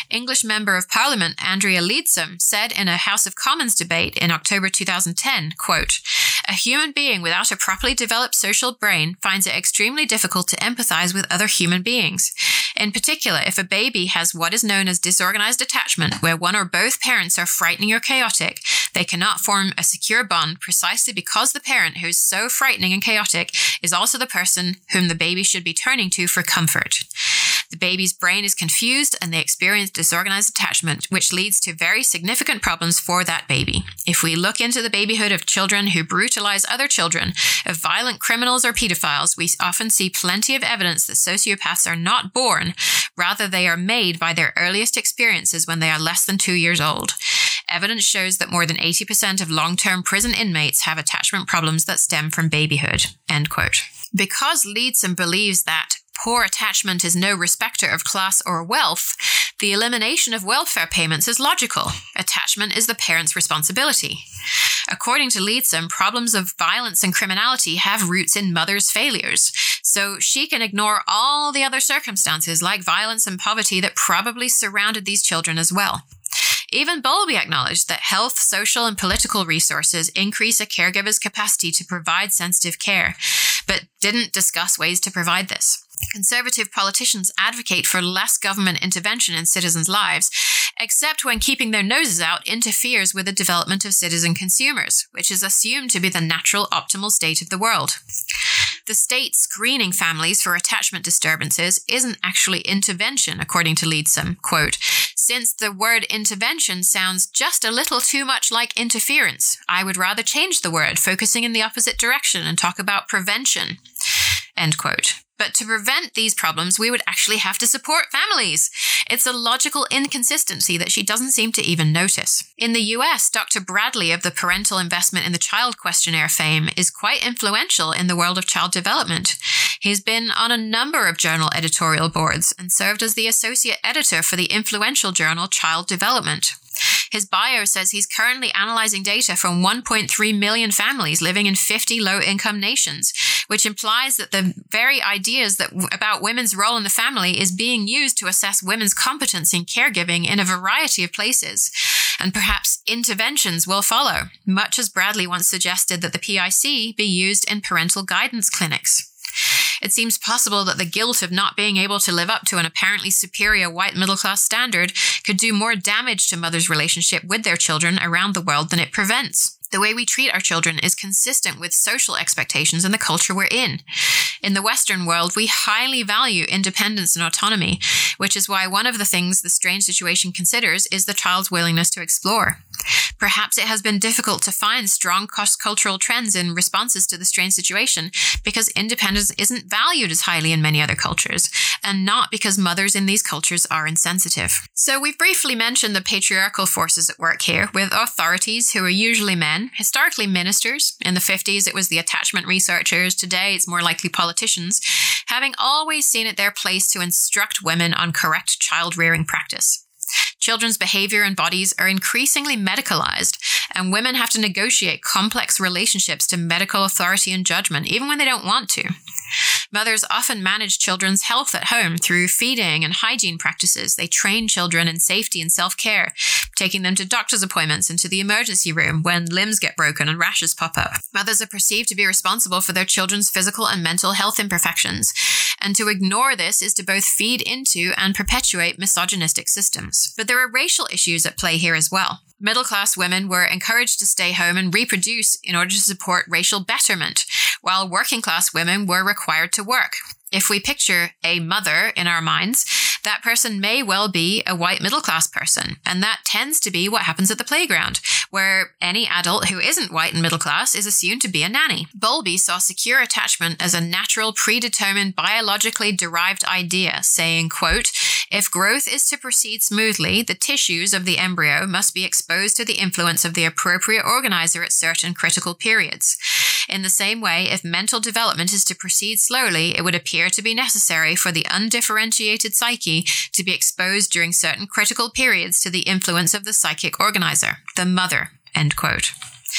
English Member of Parliament Andrea Leadsom said in a House of Commons debate in October two thousand ten, quote, "A human being without a properly developed social brain finds it extremely difficult to empathize with other human beings. In particular, if a baby has what is known as disorganized attachment, where one or both parents are frightening or chaotic, they cannot form a secure bond precisely because the parent who is so frightening and chaotic is also the person whom the baby should be turning to for comfort. The baby's brain is confused and they experience disorganized attachment, which leads to very significant problems for that baby. If we look into the babyhood of children who brutalize other children, of violent criminals or pedophiles, we often see plenty of evidence that sociopaths are not born, rather they are made by their earliest experiences when they are less than two years old. Evidence shows that more than eighty percent of long-term prison inmates have attachment problems that stem from babyhood." End quote. Because Leadsom believes that poor attachment is no respecter of class or wealth, the elimination of welfare payments is logical. Attachment is the parent's responsibility. According to Leadsom, problems of violence and criminality have roots in mothers' failures, so she can ignore all the other circumstances like violence and poverty that probably surrounded these children as well. Even Bowlby acknowledged that health, social, and political resources increase a caregiver's capacity to provide sensitive care, but didn't discuss ways to provide this. Conservative politicians advocate for less government intervention in citizens' lives, except when keeping their noses out interferes with the development of citizen consumers, which is assumed to be the natural optimal state of the world. The state screening families for attachment disturbances isn't actually intervention, according to Leadsom, quote, "Since the word intervention sounds just a little too much like interference, I would rather change the word, focusing in the opposite direction and talk about prevention," end quote. But to prevent these problems, we would actually have to support families. It's a logical inconsistency that she doesn't seem to even notice. In the U S, Doctor Bradley of the Parental Investment in the Child questionnaire fame is quite influential in the world of child development. He's been on a number of journal editorial boards and served as the associate editor for the influential journal Child Development. His bio says he's currently analyzing data from one point three million families living in fifty low-income nations, which implies that the very ideas that about women's role in the family is being used to assess women's competence in caregiving in a variety of places. And perhaps interventions will follow, much as Bradley once suggested that the P I C be used in parental guidance clinics. It seems possible that the guilt of not being able to live up to an apparently superior white middle-class standard could do more damage to mothers' relationship with their children around the world than it prevents. The way we treat our children is consistent with social expectations and the culture we're in. In the Western world, we highly value independence and autonomy, which is why one of the things the Strange Situation considers is the child's willingness to explore. Perhaps it has been difficult to find strong cross-cultural trends in responses to the Strange Situation because independence isn't valued as highly in many other cultures, and not because mothers in these cultures are insensitive. So we've briefly mentioned the patriarchal forces at work here, with authorities who are usually men, historically ministers. In the fifties, it was the attachment researchers. Today, it's more likely politicians, having always seen it their place to instruct women on correct child-rearing practice. Children's behavior and bodies are increasingly medicalized, and women have to negotiate complex relationships to medical authority and judgment, even when they don't want to. Mothers often manage children's health at home through feeding and hygiene practices. They train children in safety and self-care, taking them to doctor's appointments and to the emergency room when limbs get broken and rashes pop up. Mothers are perceived to be responsible for their children's physical and mental health imperfections, and to ignore this is to both feed into and perpetuate misogynistic systems. But there are racial issues at play here as well. Middle-class women were encouraged to stay home and reproduce in order to support racial betterment, while working-class women were required to work. If we picture a mother in our minds, that person may well be a white middle-class person, and that tends to be what happens at the playground, where any adult who isn't white and middle-class is assumed to be a nanny. Bowlby saw secure attachment as a natural, predetermined, biologically derived idea, saying, quote, "If growth is to proceed smoothly, the tissues of the embryo must be exposed to the influence of the appropriate organizer at certain critical periods. In the same way, if mental development is to proceed slowly, it would appear to be necessary for the undifferentiated psyche to be exposed during certain critical periods to the influence of the psychic organizer, the mother," end quote.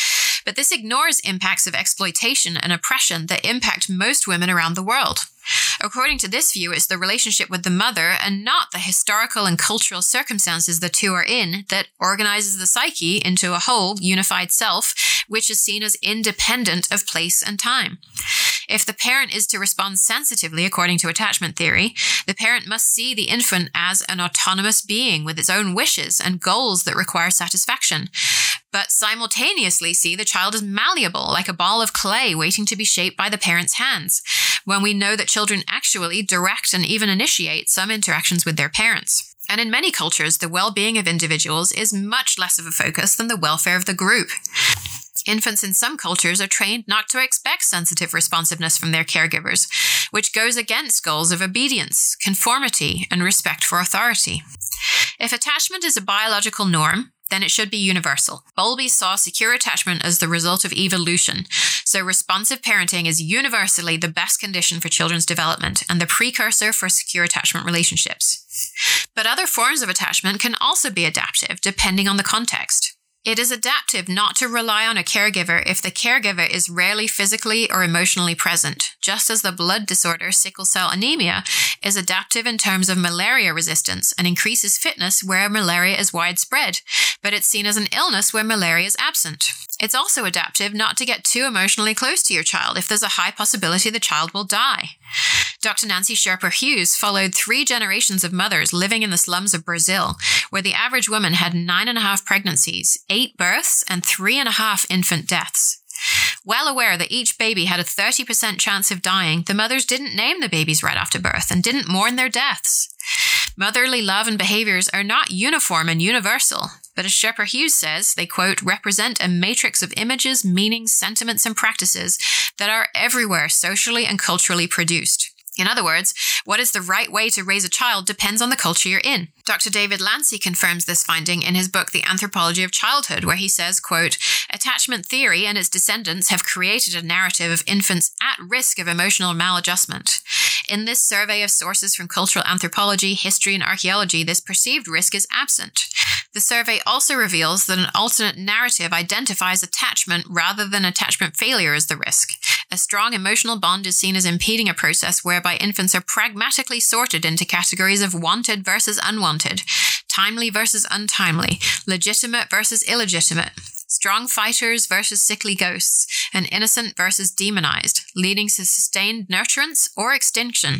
But this ignores impacts of exploitation and oppression that impact most women around the world. According to this view, it's the relationship with the mother and not the historical and cultural circumstances the two are in that organizes the psyche into a whole, unified self, which is seen as independent of place and time. If the parent is to respond sensitively according to attachment theory, the parent must see the infant as an autonomous being with its own wishes and goals that require satisfaction, but simultaneously see the child as malleable, like a ball of clay waiting to be shaped by the parent's hands, when we know that children actually direct and even initiate some interactions with their parents. And in many cultures, the well-being of individuals is much less of a focus than the welfare of the group. Infants in some cultures are trained not to expect sensitive responsiveness from their caregivers, which goes against goals of obedience, conformity, and respect for authority. If attachment is a biological norm, then it should be universal. Bowlby saw secure attachment as the result of evolution, so responsive parenting is universally the best condition for children's development and the precursor for secure attachment relationships. But other forms of attachment can also be adaptive, depending on the context. It is adaptive not to rely on a caregiver if the caregiver is rarely physically or emotionally present, just as the blood disorder sickle cell anemia is adaptive in terms of malaria resistance and increases fitness where malaria is widespread, but it's seen as an illness where malaria is absent. It's also adaptive not to get too emotionally close to your child if there's a high possibility the child will die. Doctor Nancy Sherper Hughes followed three generations of mothers living in the slums of Brazil, where the average woman had nine and a half pregnancies, eight births, and three and a half infant deaths. Well aware that each baby had a thirty percent chance of dying, the mothers didn't name the babies right after birth and didn't mourn their deaths. Motherly love and behaviors are not uniform and universal, but as Sherper Hughes says, they, quote, represent a matrix of images, meanings, sentiments, and practices that are everywhere socially and culturally produced. In other words, what is the right way to raise a child depends on the culture you're in. Doctor David Lancy confirms this finding in his book, The Anthropology of Childhood, where he says, quote, attachment theory and its descendants have created a narrative of infants at risk of emotional maladjustment. In this survey of sources from cultural anthropology, history, and archaeology, this perceived risk is absent. The survey also reveals that an alternate narrative identifies attachment rather than attachment failure as the risk. A strong emotional bond is seen as impeding a process whereby infants are pragmatically sorted into categories of wanted versus unwanted, timely versus untimely, legitimate versus illegitimate, strong fighters versus sickly ghosts, and innocent versus demonized, leading to sustained nurturance or extinction.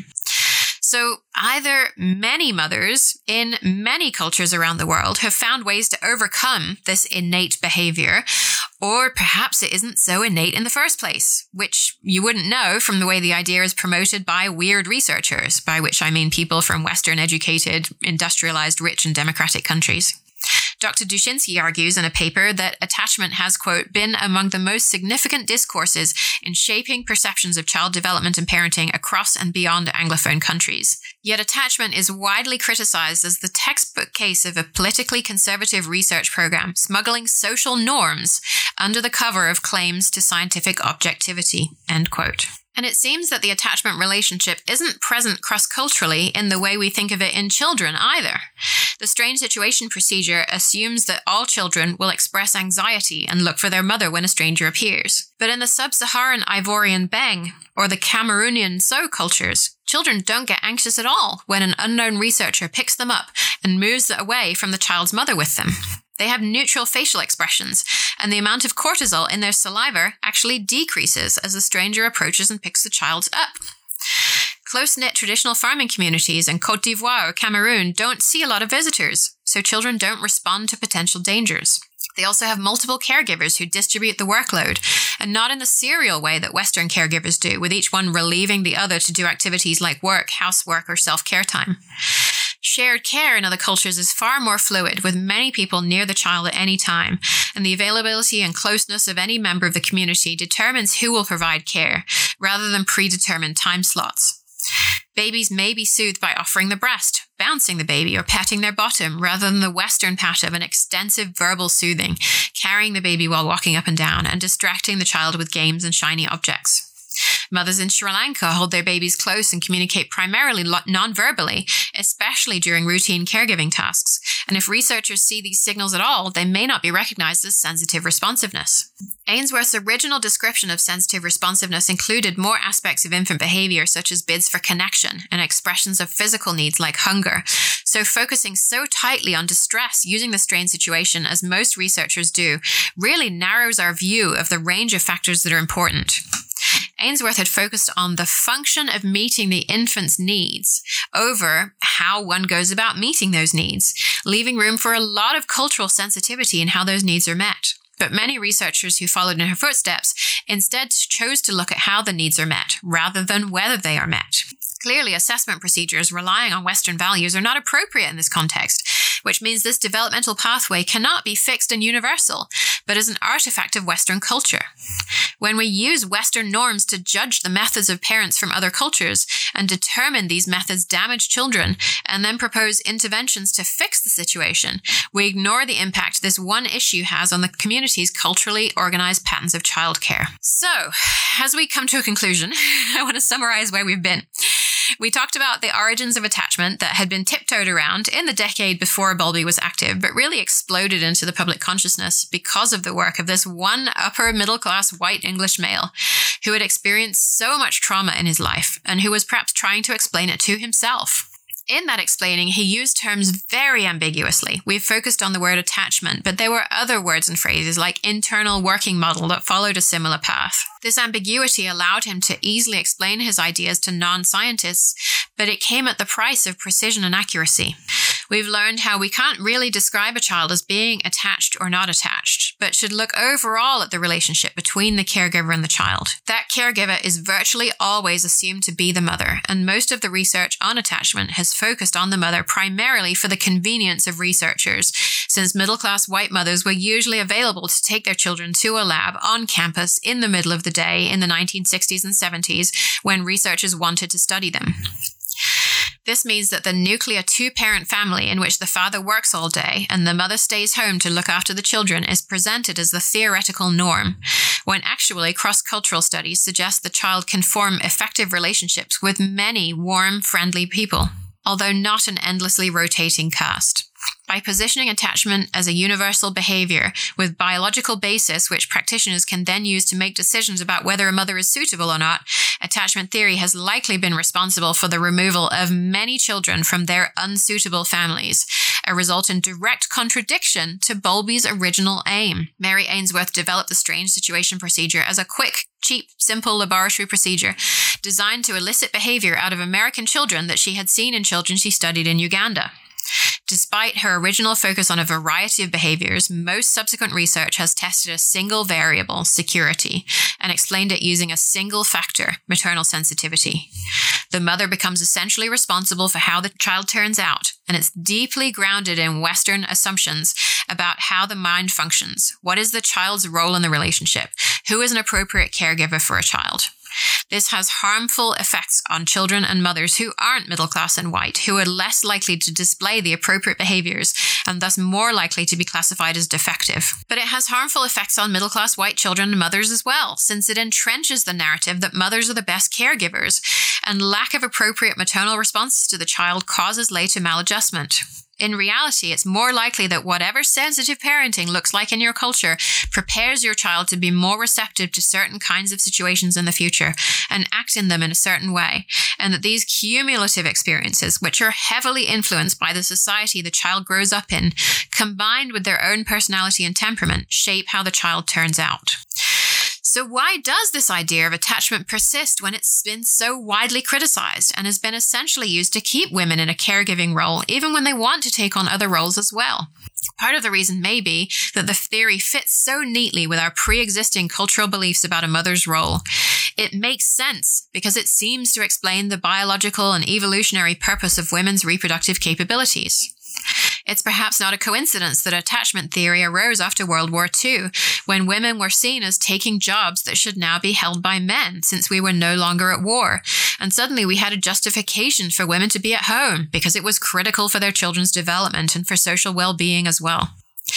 So either many mothers in many cultures around the world have found ways to overcome this innate behavior, or perhaps it isn't so innate in the first place, which you wouldn't know from the way the idea is promoted by weird researchers, by which I mean people from Western educated, industrialized, rich and democratic countries. Doctor Dushinsky argues in a paper that attachment has, quote, been among the most significant discourses in shaping perceptions of child development and parenting across and beyond Anglophone countries. Yet attachment is widely criticized as the textbook case of a politically conservative research program smuggling social norms under the cover of claims to scientific objectivity, end quote. And it seems that the attachment relationship isn't present cross-culturally in the way we think of it in children either. The strange situation procedure assumes that all children will express anxiety and look for their mother when a stranger appears. But in the sub-Saharan Ivorian Beng or the Cameroonian So cultures, children don't get anxious at all when an unknown researcher picks them up and moves away from the child's mother with them. They have neutral facial expressions, and the amount of cortisol in their saliva actually decreases as the stranger approaches and picks the child up. Close-knit traditional farming communities in Côte d'Ivoire or Cameroon don't see a lot of visitors, so children don't respond to potential dangers. They also have multiple caregivers who distribute the workload, and not in the serial way that Western caregivers do, with each one relieving the other to do activities like work, housework, or self-care time. Shared care in other cultures is far more fluid, with many people near the child at any time, and the availability and closeness of any member of the community determines who will provide care, rather than predetermined time slots. Babies may be soothed by offering the breast, bouncing the baby, or patting their bottom, rather than the Western pat of an extensive verbal soothing, carrying the baby while walking up and down, and distracting the child with games and shiny objects. Mothers in Sri Lanka hold their babies close and communicate primarily non-verbally, especially during routine caregiving tasks, And if researchers see these signals at all, they may not be recognized as sensitive responsiveness. Ainsworth's original description of sensitive responsiveness included more aspects of infant behavior, such as bids for connection and expressions of physical needs like hunger. So focusing so tightly on distress using the strained situation, as most researchers do, really narrows our view of the range of factors that are important. Ainsworth had focused on the function of meeting the infant's needs over how one goes about meeting those needs, leaving room for a lot of cultural sensitivity in how those needs are met. But many researchers who followed in her footsteps instead chose to look at how the needs are met rather than whether they are met. Clearly, assessment procedures relying on Western values are not appropriate in this context, which means this developmental pathway cannot be fixed and universal, but is an artifact of Western culture. When we use Western norms to judge the methods of parents from other cultures and determine these methods damage children and then propose interventions to fix the situation, we ignore the impact this one issue has on the community's culturally organized patterns of childcare. So, as we come to a conclusion, I want to summarize where we've been. We talked about the origins of attachment that had been tiptoed around in the decade before Bowlby was active, but really exploded into the public consciousness because of the work of this one upper middle-class white English male who had experienced so much trauma in his life and who was perhaps trying to explain it to himself. In that explaining, he used terms very ambiguously. We've focused on the word attachment, but there were other words and phrases like internal working model that followed a similar path. This ambiguity allowed him to easily explain his ideas to non-scientists, but it came at the price of precision and accuracy. We've learned how we can't really describe a child as being attached or not attached, but should look overall at the relationship between the caregiver and the child. That caregiver is virtually always assumed to be the mother, and most of the research on attachment has focused on the mother primarily for the convenience of researchers, since middle-class white mothers were usually available to take their children to a lab on campus in the middle of the day in the nineteen sixties and seventies when researchers wanted to study them. This means that the nuclear two-parent family in which the father works all day and the mother stays home to look after the children is presented as the theoretical norm, when actually cross-cultural studies suggest the child can form effective relationships with many warm, friendly people, although not an endlessly rotating cast. By positioning attachment as a universal behavior with biological basis, which practitioners can then use to make decisions about whether a mother is suitable or not, attachment theory has likely been responsible for the removal of many children from their unsuitable families, a result in direct contradiction to Bowlby's original aim. Mary Ainsworth developed the strange situation procedure as a quick, cheap, simple laboratory procedure designed to elicit behavior out of American children that she had seen in children she studied in Uganda. Despite her original focus on a variety of behaviors, most subsequent research has tested a single variable, security, and explained it using a single factor, maternal sensitivity. The mother becomes essentially responsible for how the child turns out, and it's deeply grounded in Western assumptions about how the mind functions. What is the child's role in the relationship? Who is an appropriate caregiver for a child? This has harmful effects on children and mothers who aren't middle class and white, who are less likely to display the appropriate behaviors and thus more likely to be classified as defective. But it has harmful effects on middle class white children and mothers as well, since it entrenches the narrative that mothers are the best caregivers, and lack of appropriate maternal responses to the child causes later maladjustment. In reality, it's more likely that whatever sensitive parenting looks like in your culture prepares your child to be more receptive to certain kinds of situations in the future and act in them in a certain way, and that these cumulative experiences, which are heavily influenced by the society the child grows up in, combined with their own personality and temperament, shape how the child turns out. So why does this idea of attachment persist when it's been so widely criticized and has been essentially used to keep women in a caregiving role, even when they want to take on other roles as well? Part of the reason may be that the theory fits so neatly with our pre-existing cultural beliefs about a mother's role. It makes sense because it seems to explain the biological and evolutionary purpose of women's reproductive capabilities. It's perhaps not a coincidence that attachment theory arose after World War Two, when women were seen as taking jobs that should now be held by men since we were no longer at war. And suddenly we had a justification for women to be at home because it was critical for their children's development and for social well-being as well.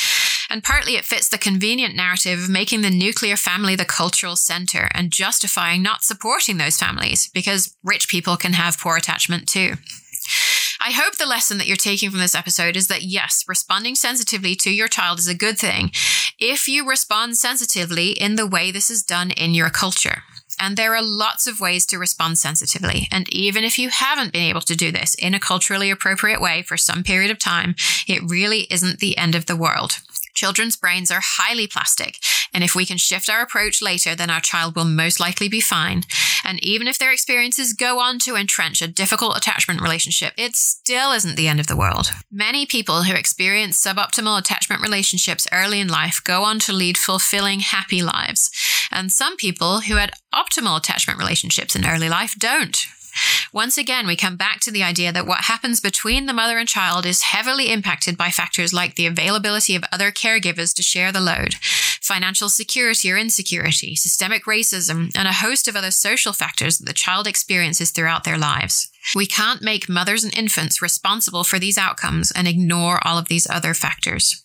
And partly it fits the convenient narrative of making the nuclear family the cultural center and justifying not supporting those families because rich people can have poor attachment too. I I hope the lesson that you're taking from this episode is that yes, responding sensitively to your child is a good thing if you respond sensitively in the way this is done in your culture. And there are lots of ways to respond sensitively. And even if you haven't been able to do this in a culturally appropriate way for some period of time, it really isn't the end of the world. Children's brains are highly plastic, and if we can shift our approach later, then our child will most likely be fine. And even if their experiences go on to entrench a difficult attachment relationship, it still isn't the end of the world. Many people who experience suboptimal attachment relationships early in life go on to lead fulfilling, happy lives. And some people who had optimal attachment relationships in early life don't. Once again, we come back to the idea that what happens between the mother and child is heavily impacted by factors like the availability of other caregivers to share the load, financial security or insecurity, systemic racism, and a host of other social factors that the child experiences throughout their lives. We can't make mothers and infants responsible for these outcomes and ignore all of these other factors.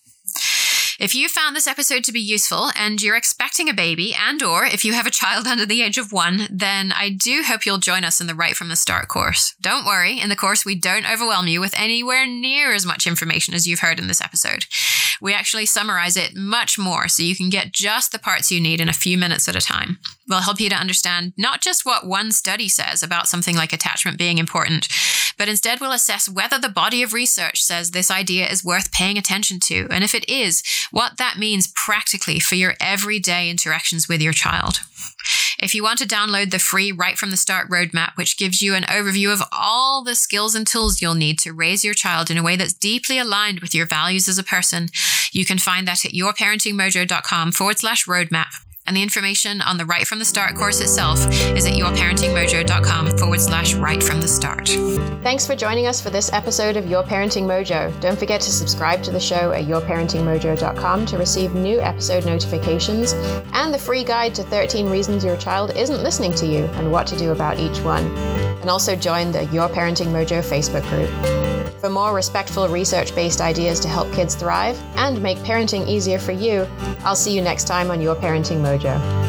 If you found this episode to be useful and you're expecting a baby, and or if you have a child under the age of one, then I do hope you'll join us in the Right from the Start course. Don't worry, in the course we don't overwhelm you with anywhere near as much information as you've heard in this episode. We actually summarize it much more so you can get just the parts you need in a few minutes at a time. We'll help you to understand not just what one study says about something like attachment being important, but instead we'll assess whether the body of research says this idea is worth paying attention to, and if it is, what that means practically for your everyday interactions with your child. If you want to download the free Right from the Start roadmap, which gives you an overview of all the skills and tools you'll need to raise your child in a way that's deeply aligned with your values as a person, you can find that at yourparentingmojo.com forward slash roadmap. And the information on the Right from the Start course itself is at yourparentingmojo.com forward slash right from the start. Thanks for joining us for this episode of Your Parenting Mojo. Don't forget to subscribe to the show at yourparentingmojo dot com to receive new episode notifications and the free guide to thirteen reasons your child isn't listening to you and what to do about each one. And also join the Your Parenting Mojo Facebook group. For more respectful, research-based ideas to help kids thrive and make parenting easier for you, I'll see you next time on Your Parenting Mojo.